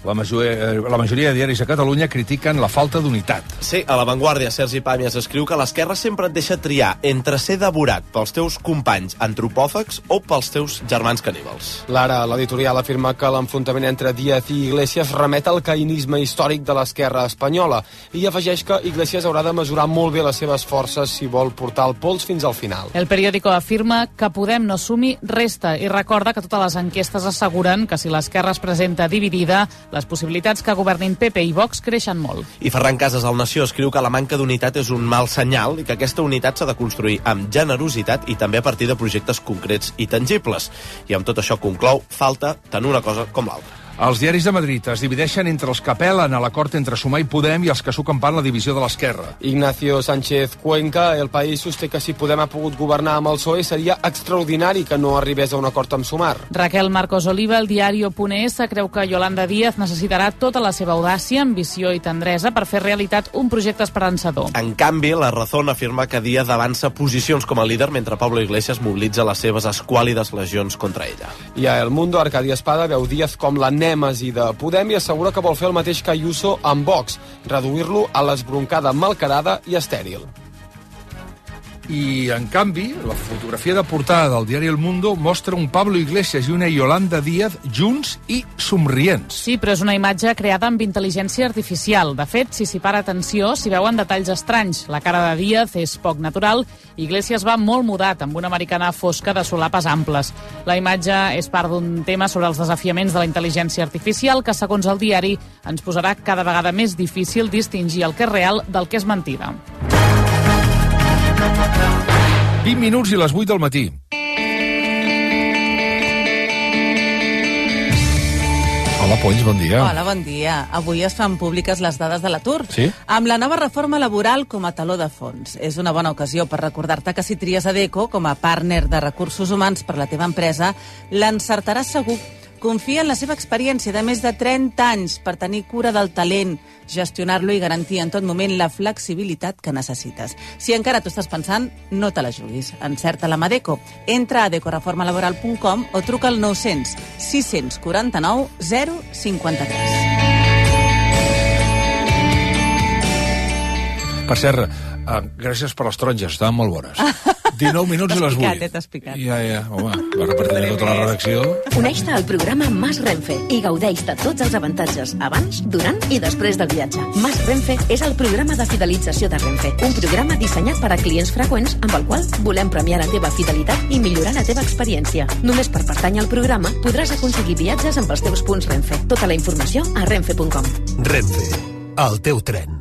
La majoria, la majoria de diaris a Catalunya critiquen la falta d'unitat. Sí, a La Vanguardia, Sergi Pàmies escriu que l'esquerra sempre et deixa triar entre ser devorat pels teus companys antropòfags o pels teus germans caníbals. L'Ara, l'editorial, afirma que l'enfrontament entre Díaz i Iglesias remet al caïnisme històric de l'esquerra espanyola i afegeix que Iglesias haurà de mesurar molt bé les seves forces si vol portar el pols fins al final. El periòdico afirma que Podem no sumi resta i recorda que totes les enquestes asseguren que si l'esquerra es presenta dividida, les possibilitats que governin P P i Vox creixen molt. I Ferran Casas, al Nació, escriu que la manca d'unitat és un mal senyal i que aquesta unitat s'ha de construir amb generositat i també a partir de projectes concrets i tangibles. I amb tot això conclou, falta tant una cosa com l'altra. Els diaris de Madrid es divideixen entre els que apel·len a l'acord entre Sumar i Podem i els que suquen part la divisió de l'esquerra. Ignacio Sánchez Cuenca, El País, sosté que si Podem ha pogut governar amb el P S O E seria extraordinari que no arribés a un acord amb Sumar. Raquel Marcos Oliva, el diario.es, creu que Yolanda Díaz necessitarà tota la seva audàcia, ambició i tendresa per fer realitat un projecte esperançador. En canvi, La Razón afirma que Díaz avança posicions com a líder mentre Pablo Iglesias mobilitza les seves esquàlides legions contra ella. I a El Mundo, Arcadi Espada veu Díaz com la nèmesi de Podem i assegura que vol fer el mateix que Ayuso amb Vox, reduir-lo a l'esbroncada malcarada i estèril. I, en canvi, la fotografia de portada del diari El Mundo mostra un Pablo Iglesias i una Yolanda Díaz junts i somrients. Sí, però és una imatge creada amb intel·ligència artificial. De fet, si s'hi para atenció, s'hi veuen detalls estranys. La cara de Díaz és poc natural. Iglesias va molt mudat, amb una americana fosca de solapes amples. La imatge és part d'un tema sobre els desafiaments de la intel·ligència artificial que, segons el diari, ens posarà cada vegada més difícil distingir el que és real del que és mentida. vint minuts i les vuit del matí. Hola, Polls, bon dia. Hola, bon dia. Avui es fan públiques les dades de l'atur. Sí? Amb la nova reforma laboral com a taló de fons. És una bona ocasió per recordar-te que si tries Adecco com a partner de recursos humans per la teva empresa, l'encertaràs segur. Confia en la seva experiència de més de trenta anys per tenir cura del talent, gestionar-lo i garantir en tot moment la flexibilitat que necessites. Si encara t'ho estàs pensant, no te la juguis. Encerta-la amb Adecco. Entra a adeco reforma laboral punt com o truca al nou cents sis quaranta nou zero cinquanta tres. Per cert, uh, gràcies per les taronges, estaven molt bones. dinou minuts i les vuit. T'has picat, Ja, ja, home, va repartir tota la redacció. Uneix-te al programa Mas Renfe i gaudeix de tots els avantatges abans, durant i després del viatge. Mas Renfe és el programa de fidelització de Renfe, un programa dissenyat per a clients freqüents amb el qual volem premiar la teva fidelitat i millorar la teva experiència. Només per pertànyer al programa podràs aconseguir viatges amb els teus punts Renfe. Tota la informació a renfe punt com. Renfe, el teu tren.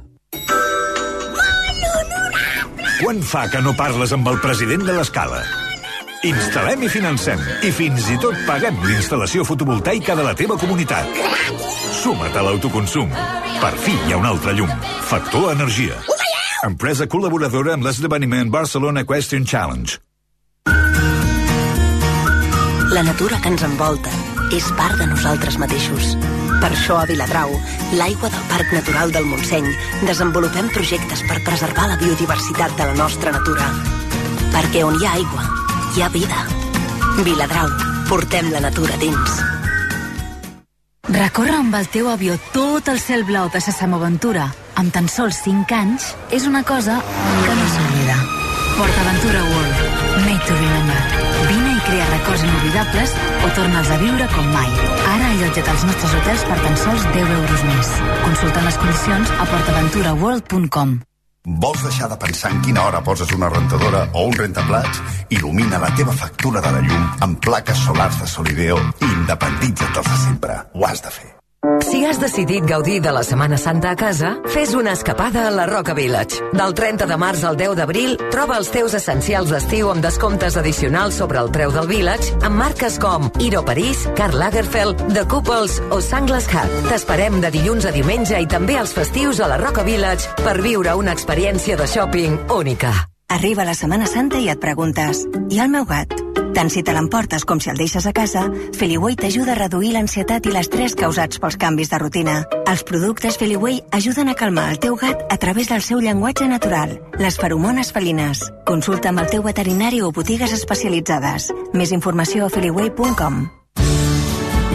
Quan fa que no parles amb el president de l'Escala? Instal·lem i financem, i fins i tot paguem l'instal·lació fotovoltaica de la teva comunitat. Suma't a l'autoconsum. Per fi hi ha un altre llum. Factor Energia. Empresa col·laboradora amb l'esdeveniment Barcelona Equestrian Challenge. La natura que ens envolta és part de nosaltres mateixos. Per això a Viladrau, l'aigua del Parc Natural del Montseny, desenvolupem projectes per preservar la biodiversitat de la nostra natura. Perquè on hi ha aigua, hi ha vida. Viladrau, portem la natura dins. Recórrer amb el teu avió tot el cel blau de Sesamo Aventura amb tan sols cinc anys és una cosa que no s'oblida. PortAventura World, made to remember. Vine i crea records inoblidables o torna'ls a viure com mai. Ara allotja't als nostres hotels per tan sols deu euros més. Consulta les condicions a port aventura world punt com. Vols deixar de pensar en quina hora poses una rentadora o un rentaplats? Il·lumina la teva factura de la llum amb plaques solars de Solideo i independitza't dels de sempre. Ho has de fer. Si has decidit gaudir de la Setmana Santa a casa, fes una escapada a la Roca Village. Del trenta de març al deu d'abril, troba els teus essencials d'estiu amb descomptes addicionals sobre el preu del Village amb marques com Hiro París, Karl Lagerfeld, The Couples o Sunglass Hut. T'esperem de dilluns a diumenge i també als festius a la Roca Village per viure una experiència de shopping única. Arriba la Setmana Santa i et preguntes, i el meu gat? Tant si te l'emportes com si el deixes a casa, Feliway t'ajuda a reduir l'ansietat i l'estrès causats pels canvis de rutina. Els productes Feliway ajuden a calmar el teu gat a través del seu llenguatge natural, les feromones felines. Consulta amb el teu veterinari o botigues especialitzades. Més informació a feliway punt com.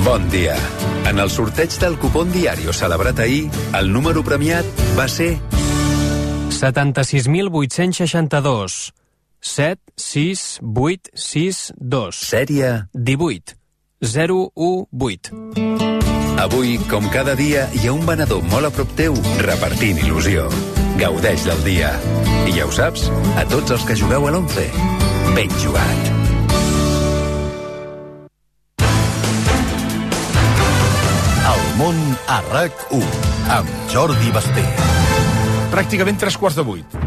Bon dia. En el sorteig del cupón diario celebrat ahir, el número premiat va ser setanta-sis mil vuit-cents seixanta-dos. set sis vuit sis dos. Sèrie divuit. zero u vuit. Avui, com cada dia, hi ha un venedor molt a prop teu repartint il·lusió. Gaudeix del dia. I ja ho saps, a tots els que jugueu a l'onze, ben jugat. El món a RAC u, amb Jordi Basté. Pràcticament tres quarts de vuit.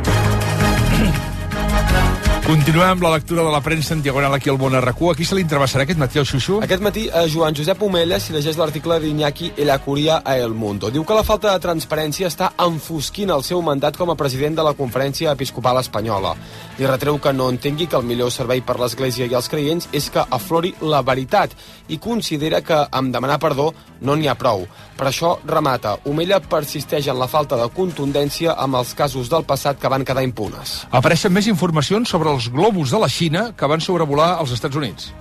Continuem amb la lectura de la premsa en diagonal aquí al Món a RAC u. Aquí se li entrevessarà aquest matí al Xuxu? Aquest matí a Joan Josep Omella s'hi llegeix l'article d'Iñaki Ellacuría a El Mundo. Diu que la falta de transparència està enfosquint el seu mandat com a president de la Conferència Episcopal Espanyola. Li retreu que no entengui que el millor servei per l'Església i els creients és que aflori la veritat i considera que amb demanar perdó no n'hi ha prou. Per això, remata, Omella persisteix en la falta de contundència amb els casos del passat que van quedar impunes. Apareixen més informacions sobre els globus de la Xina que van sobrevolar els Estats Units.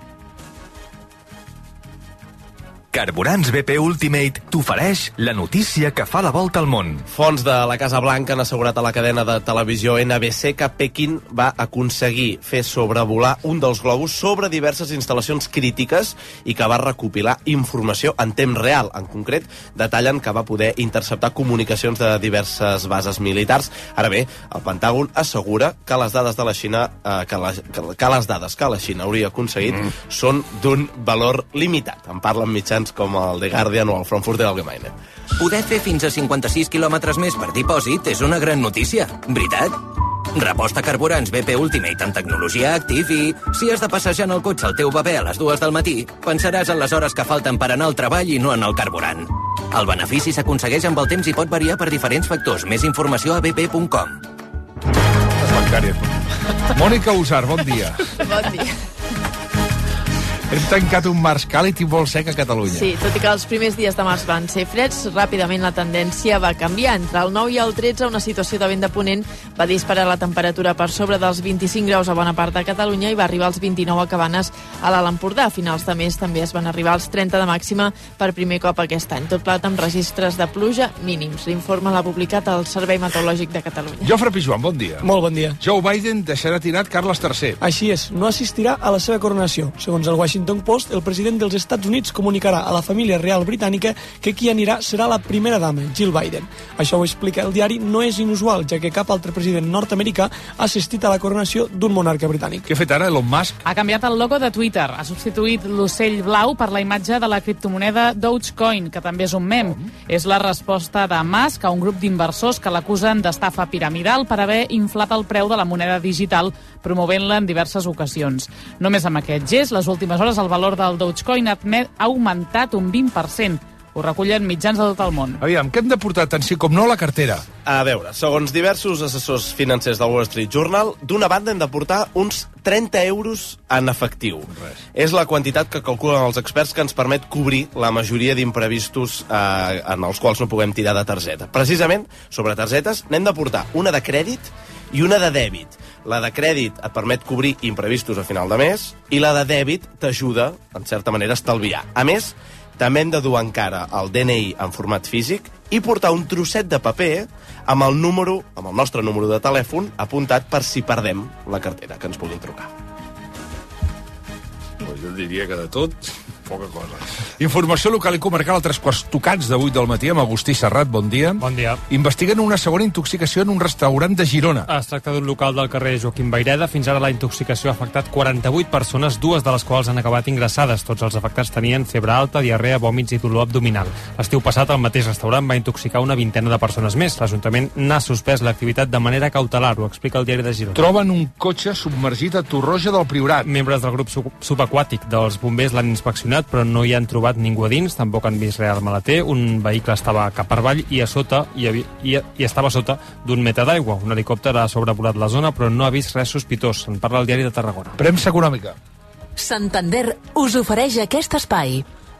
Carburants B P Ultimate t'ofereix la notícia que fa la volta al món. Fonts de la Casa Blanca han assegurat a la cadena de televisió N B C que Pequín va aconseguir fer sobrevolar un dels globus sobre diverses instal·lacions crítiques i que va recopilar informació en temps real. En concret, detallen que va poder interceptar comunicacions de diverses bases militars. Ara bé, el Pentàgon assegura que les dades de la Xina, eh, que, la, que, que les dades que la Xina hauria aconseguit mm. són d'un valor limitat. En parlen mitjans com el The Guardian o el Frankfurter Allgemeine. Poder fer fins a cinquanta-sis quilòmetres més per dipòsit és una gran notícia, veritat? Reposta carburants B P Ultimate amb tecnologia Active i, si has de passejar en el cotxe al teu bebè a les dues del matí, pensaràs en les hores que falten per anar al treball i no en el carburant. El benefici s'aconsegueix amb el temps i pot variar per diferents factors. Més informació a b p punt com. Mònica Usar, bon dia. Bon dia. Hem tancat un març càlid i molt sec a Catalunya. Sí, tot i que els primers dies de març van ser freds, ràpidament la tendència va canviar. Entre el nou i el tretze, una situació de vent de ponent va disparar la temperatura per sobre dels vint-i-cinc graus a bona part de Catalunya i va arribar als vint-i-nou a Cabanes a l'Alt Empordà. A finals de mes també es van arribar als trenta de màxima per primer cop aquest any. Tot plat amb registres de pluja mínims. L'informe l'ha publicat el Servei Meteorològic de Catalunya. Jofre Pijuan, bon dia. Molt bon dia. Joe Biden deixarà tirat Carles tercer. Així és, no assistirà a la seva coronació. Segons el Washington Post, el president dels Estats Units comunicarà a la família real britànica que qui anirà serà la primera dama, Jill Biden. Això ho explica el diari, no és inusual, ja que cap altre president nord-americà ha assistit a la coronació d'un monarca britànic. Què ha fet ara Elon Musk? Ha canviat el logo de Twitter. Ha substituït l'ocell blau per la imatge de la criptomoneda Dogecoin, que també és un mem. Oh. És la resposta de Musk a un grup d'inversors que l'acusen d'estafa piramidal per haver inflat el preu de la moneda digital, promovent-la en diverses ocasions. Només amb aquest gest, les últimes hores el valor del Dogecoin ha augmentat un vint per cent. Ho recullen mitjans de tot el món. Aviam, què hem de portar atenció, com no, a la cartera? A veure, segons diversos assessors financers del Wall Street Journal, d'una banda hem de portar uns trenta euros en efectiu. Res. És la quantitat que calculen els experts que ens permet cobrir la majoria d'imprevistos eh, en els quals no puguem tirar de targeta. Precisament, sobre targetes, n'hem de portar una de crèdit i una de dèbit. La de crèdit et permet cobrir imprevistos a final de mes i la de dèbit t'ajuda, en certa manera, a estalviar. A més, també hem de dur encara el D N I en format físic i portar un trosset de paper amb el número, amb el nostre número de telèfon apuntat per si perdem la cartera, que ens puguin trucar. Pues jo diria que de tot, poca cosa. Informació local i comarcal a tres quarts tocats de vuit del matí amb Agustí Serrat, bon dia. Bon dia. Investiguen una segona intoxicació en un restaurant de Girona. Es tracta d'un local del carrer Joaquim Vayreda. Fins ara la intoxicació ha afectat quaranta-vuit persones, dues de les quals han acabat ingressades. Tots els afectats tenien febre alta, diarrea, vòmits i dolor abdominal. L'estiu passat, el mateix restaurant va intoxicar una vintena de persones més. L'Ajuntament n'ha suspès l'activitat de manera cautelar, ho explica el diari de Girona. Troben un cotxe submergit a Torroja del Priorat. Membres del grup subaquàtic dels bombers l'han inspeccionat, però no hi han trobat ningú a dins, tampoc han vist res al maleter. Un vehicle estava cap per avall i a sota i, havia, i, i estava sota d'un metre d'aigua. Un helicòpter ha sobrevolat la zona, però no ha vist res sospitós. En parla el diari de Tarragona. Premsa econòmica. Santander us ofereix aquest espai.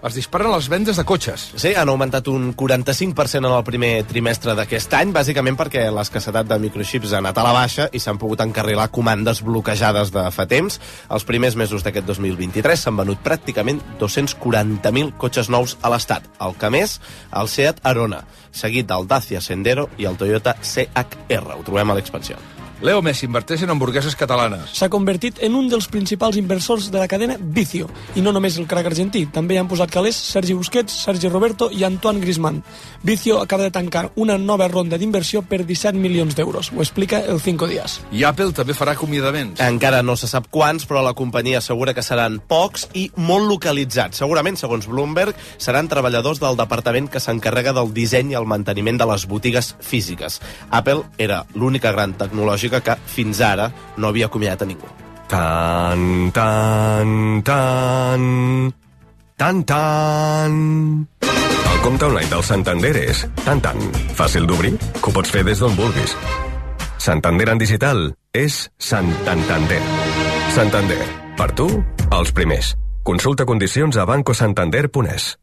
es disparen les vendes de cotxes. Sí, han augmentat un quaranta-cinc per cent en el primer trimestre d'aquest any, bàsicament perquè l'escassetat de microxips ha anat a la baixa i s'han pogut encarrilar comandes bloquejades de fa temps. Els primers mesos d'aquest dos mil vint-i-tres s'han venut pràcticament dos-cents quaranta mil cotxes nous a l'estat. El que més, el Seat Arona, seguit del Dacia Sendero i el Toyota C H R. Ho trobem a l'expansió. Leo Messi inverteix en hamburgueses catalanes. S'ha convertit en un dels principals inversors de la cadena Vicio. I no només el crac argentí, també hi han posat calés Sergi Busquets, Sergi Roberto i Antoine Griezmann. Vicio acaba de tancar una nova ronda d'inversió per disset milions d'euros. Ho explica el Cinco Días. I Apple també farà acomiadaments. Encara no se sap quants, però la companyia assegura que seran pocs i molt localitzats. Segurament, segons Bloomberg, seran treballadors del departament que s'encarrega del disseny i el manteniment de les botigues físiques. Apple era l'única gran tecnològica que fins ara no havia acomiadat a ningú. Tan, tan, tan... Tan, tan... El compte online del Santander és tan, tan. Fàcil d'obrir, que ho pots fer des d'on vulguis. Santander en digital és Santander. Santander. Per tu, els primers. Consulta condicions a banco santander punt es.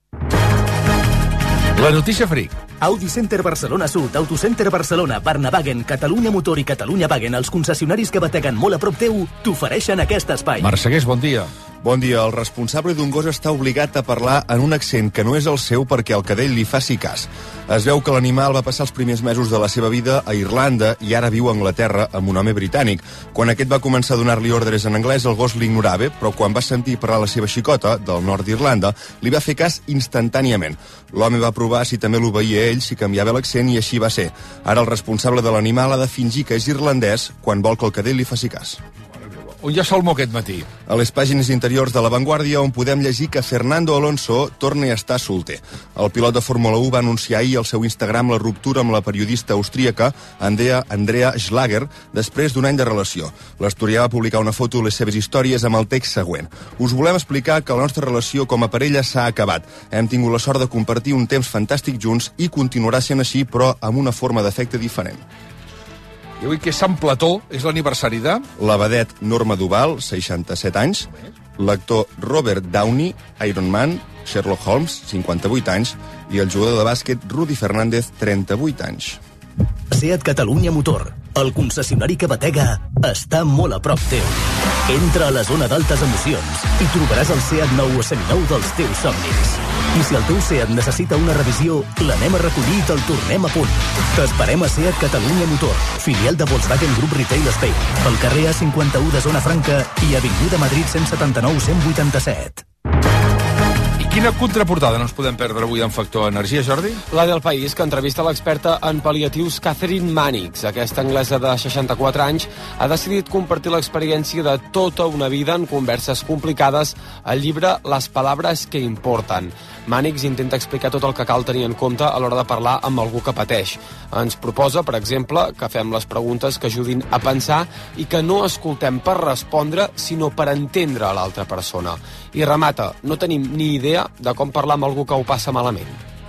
La notícia fric. Audi Center Barcelona Sud, Autocenter Barcelona, Barnavagen, Catalunya Motor i Catalunya Wagen, els concessionaris que bateguen molt a prop teu, t'ofereixen aquest espai. Marcegués, bon dia. Bon dia. El responsable d'un gos està obligat a parlar en un accent que no és el seu perquè el cadell li faci cas. Es veu que l'animal va passar els primers mesos de la seva vida a Irlanda i ara viu a Anglaterra amb un home britànic. Quan aquest va començar a donar-li ordres en anglès, el gos l'ignorava, però quan va sentir parlar la seva xicota, del nord d'Irlanda, li va fer cas instantàniament. L'home va provar si també l'obeïa ell, si canviava l'accent, i així va ser. Ara el responsable de l'animal ha de fingir que és irlandès quan vol que el cadell li faci cas. On hi ha Salmó aquest matí? A les pàgines interiors de La Vanguardia, on podem llegir que Fernando Alonso torna a estar solter. El pilot de Fórmula u va anunciar ahir al seu Instagram la ruptura amb la periodista austríaca Andrea, Andrea Schlager després d'un any de relació. L'asturià va publicar una foto de les seves històries amb el text següent. Us volem explicar que la nostra relació com a parella s'ha acabat. Hem tingut la sort de compartir un temps fantàstic junts i continuarà sent així, però amb una forma d'efecte diferent. I avui que és Sant Plató, és l'aniversari de... La vedet Norma Duval, seixanta-set anys, l'actor Robert Downey, Iron Man, Sherlock Holmes, cinquanta-vuit anys, i el jugador de bàsquet Rudy Fernández, trenta-vuit anys. Seat Catalunya Motor, el concessionari que batega, està molt a prop teu. Entra a la zona d'altes emocions i trobaràs el Seat nou o seminou dels teus somnis. I si el teu Seat necessita una revisió, l'anem a recollir i te'l tornem a punt. T'esperem a Seat Catalunya Motor, filial de Volkswagen Group Retail Spain, pel carrer A cinquanta-u de Zona Franca i Avinguda Madrid cent setanta-nou cent vuitanta-set. Quina contraportada no ens podem perdre avui en Factor Energia, Jordi? La del País, que entrevista l'experta en pal·liatius Catherine Mannix. Aquesta anglesa de seixanta-quatre anys ha decidit compartir l'experiència de tota una vida en converses complicades al llibre Les Palabres que Importen. Mannix intenta explicar tot el que cal tenir en compte a l'hora de parlar amb algú que pateix. Ens proposa, per exemple, que fem les preguntes que ajudin a pensar i que no escoltem per respondre, sinó per entendre a l'altra persona. I remata, no tenim ni idea de com parlar amb algú que ho passa malament.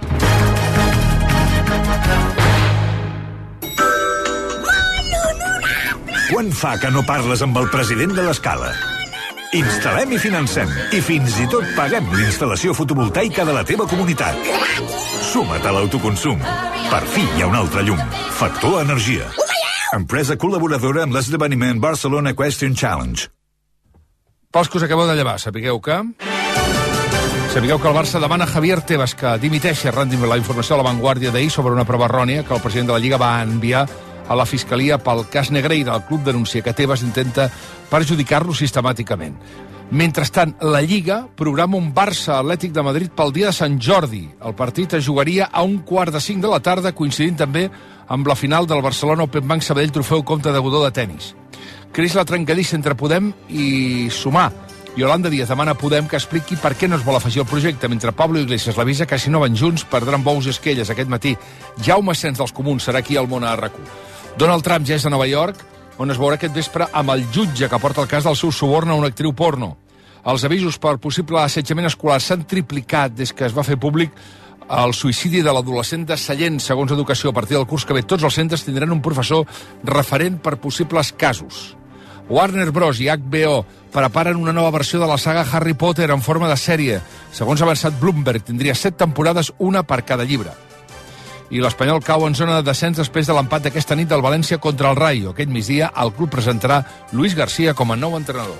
Quan fa que no parles amb el president de l'Escala? Instal·lem i financem, i fins i tot paguem l'instal·lació fotovoltaica de la teva comunitat. Suma't a l'autoconsum. Per fi hi ha un altre llum. Factor Energia. Empresa col·laboradora amb l'esdeveniment Barcelona Question Challenge. Pels que us acabeu de llevar, sapigueu que... Sapigueu que el Barça demana a Javier Tebas que dimiteixi arran de la informació de la Vanguardia d'ahir sobre una prova errònia que el president de la Lliga va enviar a la Fiscalia pel cas Negreira. El club denuncia que Tebas intenta perjudicar-lo sistemàticament. Mentrestant, la Lliga programa un Barça-Atlètic de Madrid pel dia de Sant Jordi. El partit es jugaria a un quart de cinc de la tarda, coincidint també amb la final del Barcelona Open Bank Sabadell Trofeu Comte de Godó de tenis. Creix la trencadissa entre Podem i Sumar. Yolanda Díaz demana a Podem que expliqui per què no es vol afegir al projecte, mentre Pablo Iglesias l'avisa que si no van junts perdran bous i esquelles aquest matí. Jaume Sens dels Comuns serà aquí al Món a R Q. Donald Trump ja és a Nova York, on es veurà aquest vespre amb el jutge que porta el cas del seu suborn a una actriu porno. Els avisos per possible assetjament escolar s'han triplicat des que es va fer públic el suïcidi de l'adolescent de Sallent. Segons Educació, a partir del curs que ve, tots els centres tindran un professor referent per possibles casos. Warner Bros. I H B O preparen una nova versió de la saga Harry Potter en forma de sèrie. Segons ha avançat Bloomberg, tindria set temporades, una per cada llibre. I l'Espanyol cau en zona de descens després de l'empat d'aquesta nit del València contra el Rayo. Aquest migdia el club presentarà Luis García com a nou entrenador.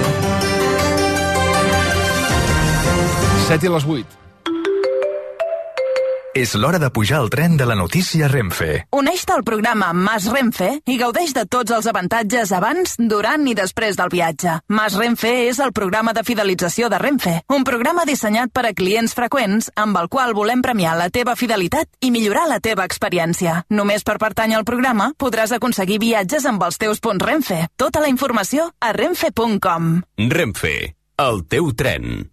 set i les vuit. És l'hora de pujar al tren de la notícia Renfe. Uneix-te al programa Mas Renfe i gaudeix de tots els avantatges abans, durant i després del viatge. Mas Renfe és el programa de fidelització de Renfe, un programa dissenyat per a clients freqüents amb el qual volem premiar la teva fidelitat i millorar la teva experiència. Només per pertànyer al programa podràs aconseguir viatges amb els teus punts Renfe. Tota la informació a renfe punt com. Renfe, el teu tren.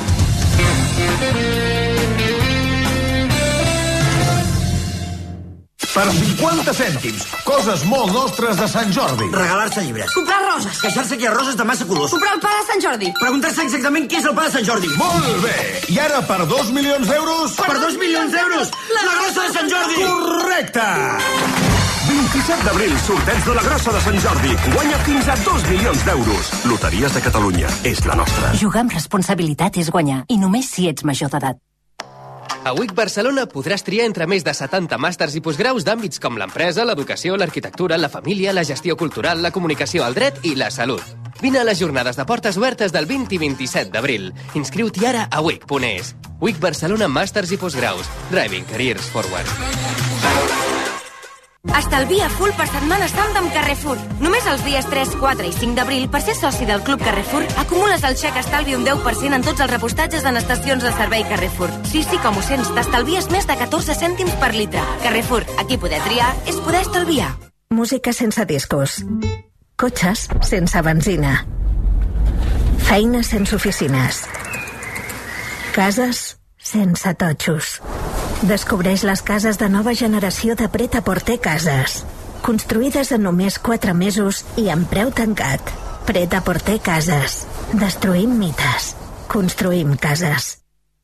Per cinquanta cèntims, coses molt nostres de Sant Jordi. Regalar-se llibres. Comprar roses. Queixar-se que hi ha roses de massa colors. Comprar el pa de Sant Jordi. Preguntar-se exactament què és el pa de Sant Jordi. Molt bé. I ara, per dos milions d'euros... Per, per dos milions d'euros, la, la grossa de Sant Jordi. Correcte. vint-i-set d'abril, sorteig de la grossa de Sant Jordi. Guanya fins a dos milions d'euros. Loteries de Catalunya. És la nostra. Jugar amb responsabilitat és guanyar. I només si ets major d'edat. A U I C Barcelona podràs triar entre més de setanta màsters i postgraus d'àmbits com l'empresa, l'educació, l'arquitectura, la família, la gestió cultural, la comunicació, el dret i la salut. Vine a les jornades de portes obertes del vint i vint-i-set d'abril. Inscriu-t'hi ara a U I C punt es. U I C Barcelona Màsters i Postgraus. Driving Careers Forward. Estalvia full per Setmana Santa amb Carrefour. Només els dies tres, quatre i cinc d'abril, per ser soci del Club Carrefour, acumules el xec estalvi un deu per cent en tots els repostatges en estacions de servei Carrefour. Sí, sí, com ho sents, t'estalvies més de catorze cèntims per litre. Carrefour, aquí poder triar és poder estalviar. Música sense discos. Cotxes sense benzina. Feina sense oficines. Cases sense totxos. Descobreix les cases de nova generació de Pret-a-Porter Cases. Construïdes en només quatre mesos i amb preu tancat. Pret-a-Porter Cases. Destruïm mites. Construïm cases.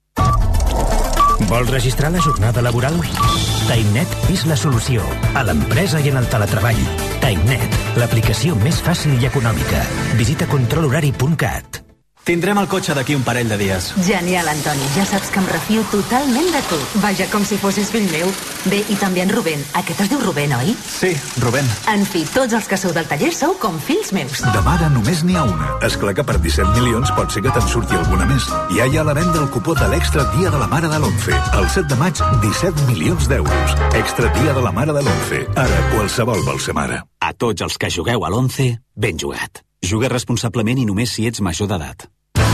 Vols registrar la jornada laboral? TimeNet és la solució. A l'empresa i en el teletreball. TimeNet, l'aplicació més fàcil i econòmica. Visita control horari punt cat. Tindrem el cotxe d'aquí un parell de dies. Genial, Antoni. Ja saps que em refio totalment de tu. Vaja, com si fossis fill meu. Bé, i també en Rubén. Aquest es diu Rubén, oi? Sí, Rubén. En fi, tots els que sou del taller sou com fills meus. De mare només n'hi ha una. Esclar que per disset milions pot ser que te'n surti alguna més. Ja hi ha la venda el cupó de l'Extra Dia de la Mare de l'Once. El set de maig, disset milions d'euros. Extra Dia de la Mare de l'Once. Ara qualsevol vol ser mare. A tots els que jugueu a l'Once, ben jugat. Juga responsablement i només si ets major d'edat.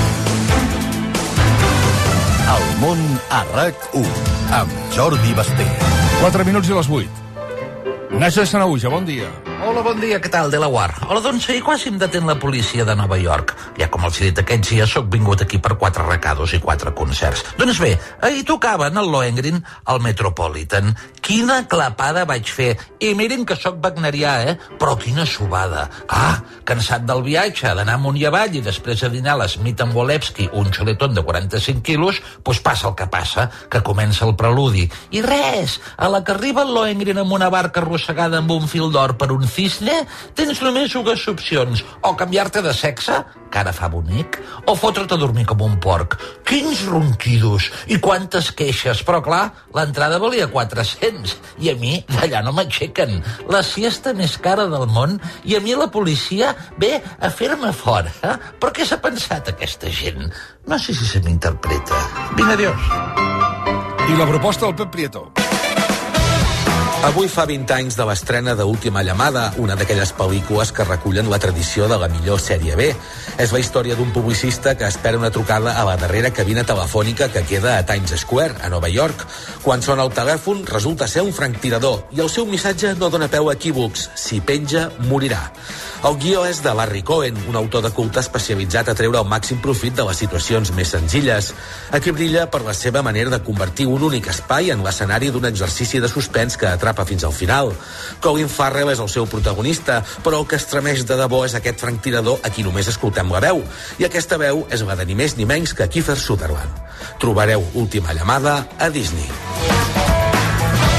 El món a RAC u, amb Jordi Basté. quatre minuts i les vuit. Nacho de Sanaúja, bon dia. Hola, bon dia, què tal, Delaware? Hola, doncs sí, quasi em detén la policia de Nova York. Ja com els he dit aquests dies, soc vingut aquí per quatre recados i quatre concerts. Doncs bé, ahir tocaven al Lohengrin, al Metropolitan. Quina clapada vaig fer. I mirin que sóc wagnerià, eh? Però quina subada. Ah, cansat del viatge, d'anar amunt i avall i després a dinar a l'Smith and Wolewski, un xuletón de quaranta-cinc quilos, doncs passa el que passa, que comença el preludi. I res, a la que arriba el Lohengrin amb una barca arrossegada amb un fil d'or per un cisne, tens només dues opcions. O canviar-te de sexe, que ara fa bonic, o fotre't a dormir com un porc. Quins ronquidos i quantes queixes. Però clar, l'entrada valia quatre-cents i a mi d'allà no m'aixequen. La siesta més cara del món i a mi la policia ve a fer-me fora. Eh? Però què s'ha pensat aquesta gent? No sé si se m'interpreta. Vinga, adiós. I la proposta del Pep Prieto. Avui fa vint anys de l'estrena d'Última Llamada, una d'aquelles pel·lícules que recullen la tradició de la millor sèrie B. És la història d'un publicista que espera una trucada a la darrera cabina telefònica que queda a Times Square, a Nova York. Quan sona el telèfon, resulta ser un franctirador i el seu missatge no dona peu a equívocs. Si penja, morirà. El guió és de Larry Cohen, un autor de culte especialitzat a treure el màxim profit de les situacions més senzilles. Aquí brilla per la seva manera de convertir un únic espai en l'escenari d'un exercici de suspens que atrapa fins al final. Colin Farrell és el seu protagonista, però el que estremeix de debò és aquest franctirador a qui només escoltem la veu. I aquesta veu és la de ni més ni menys que Kiefer Sutherland. Trobareu Última Llamada a Disney.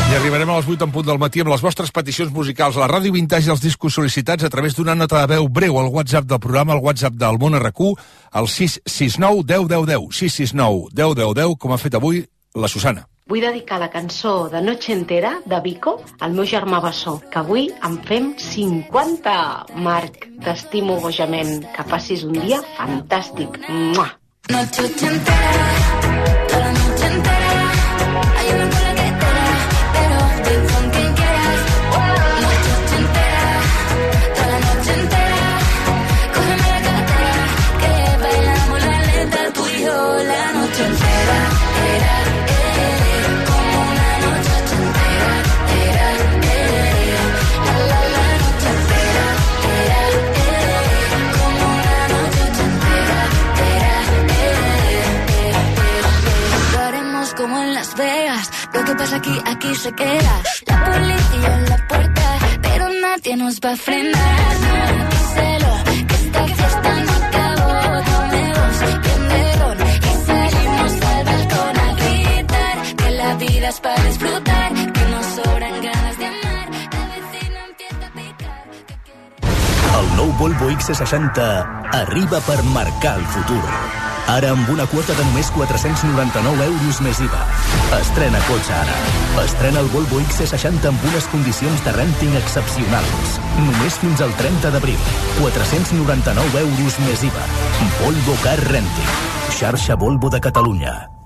I arribarem a les vuit en punt del matí amb les vostres peticions musicals a la Ràdio Vintage i els discos sol·licitats a través d'una nota de veu breu al WhatsApp del programa, al WhatsApp del Món R Q, al sis sis nou deu deu deu, sis sis nou deu deu deu, com ha fet avui la Susana. Vull dedicar la cançó de Noche Entera, de Vico, al meu germà Bessó, que avui en fem cinquanta. Marc, t'estimo bojament. Que passis un dia fantàstic. Mua! Noche entera, toda la noche entera, hay una cola que espera, pero ven con quien quieras. Noche entera, toda la noche entera, cógeme la cartera, que bailamos la lenta, tú y yo la noche entera. Era, eh, como una noche entera, era, eh, la la la noche entera, era, eh, como una noche entera, era, lo haremos como en Las Vegas. Lo que pasa aquí, aquí se queda. La policía en la puerta, pero nadie nos va a frenar. Díselo, que esta fiesta no acabó. Tome dos, prendedor, y salimos al balcón a gritar que la vida es para disfrutar, que nos sobran ganas de amar. La vecina empieza a picar. El nou Volvo X C seixanta arriba per marcar el futur. Ara amb una quota de només quatre-cents noranta-nou euros més I V A. Estrena cotxe ara. Estrena el Volvo X C seixanta amb unes condicions de rènting excepcionals. Només fins al trenta d'abril. quatre-cents noranta-nou euros més I V A. Volvo Car Renting. Xarxa Volvo de Catalunya.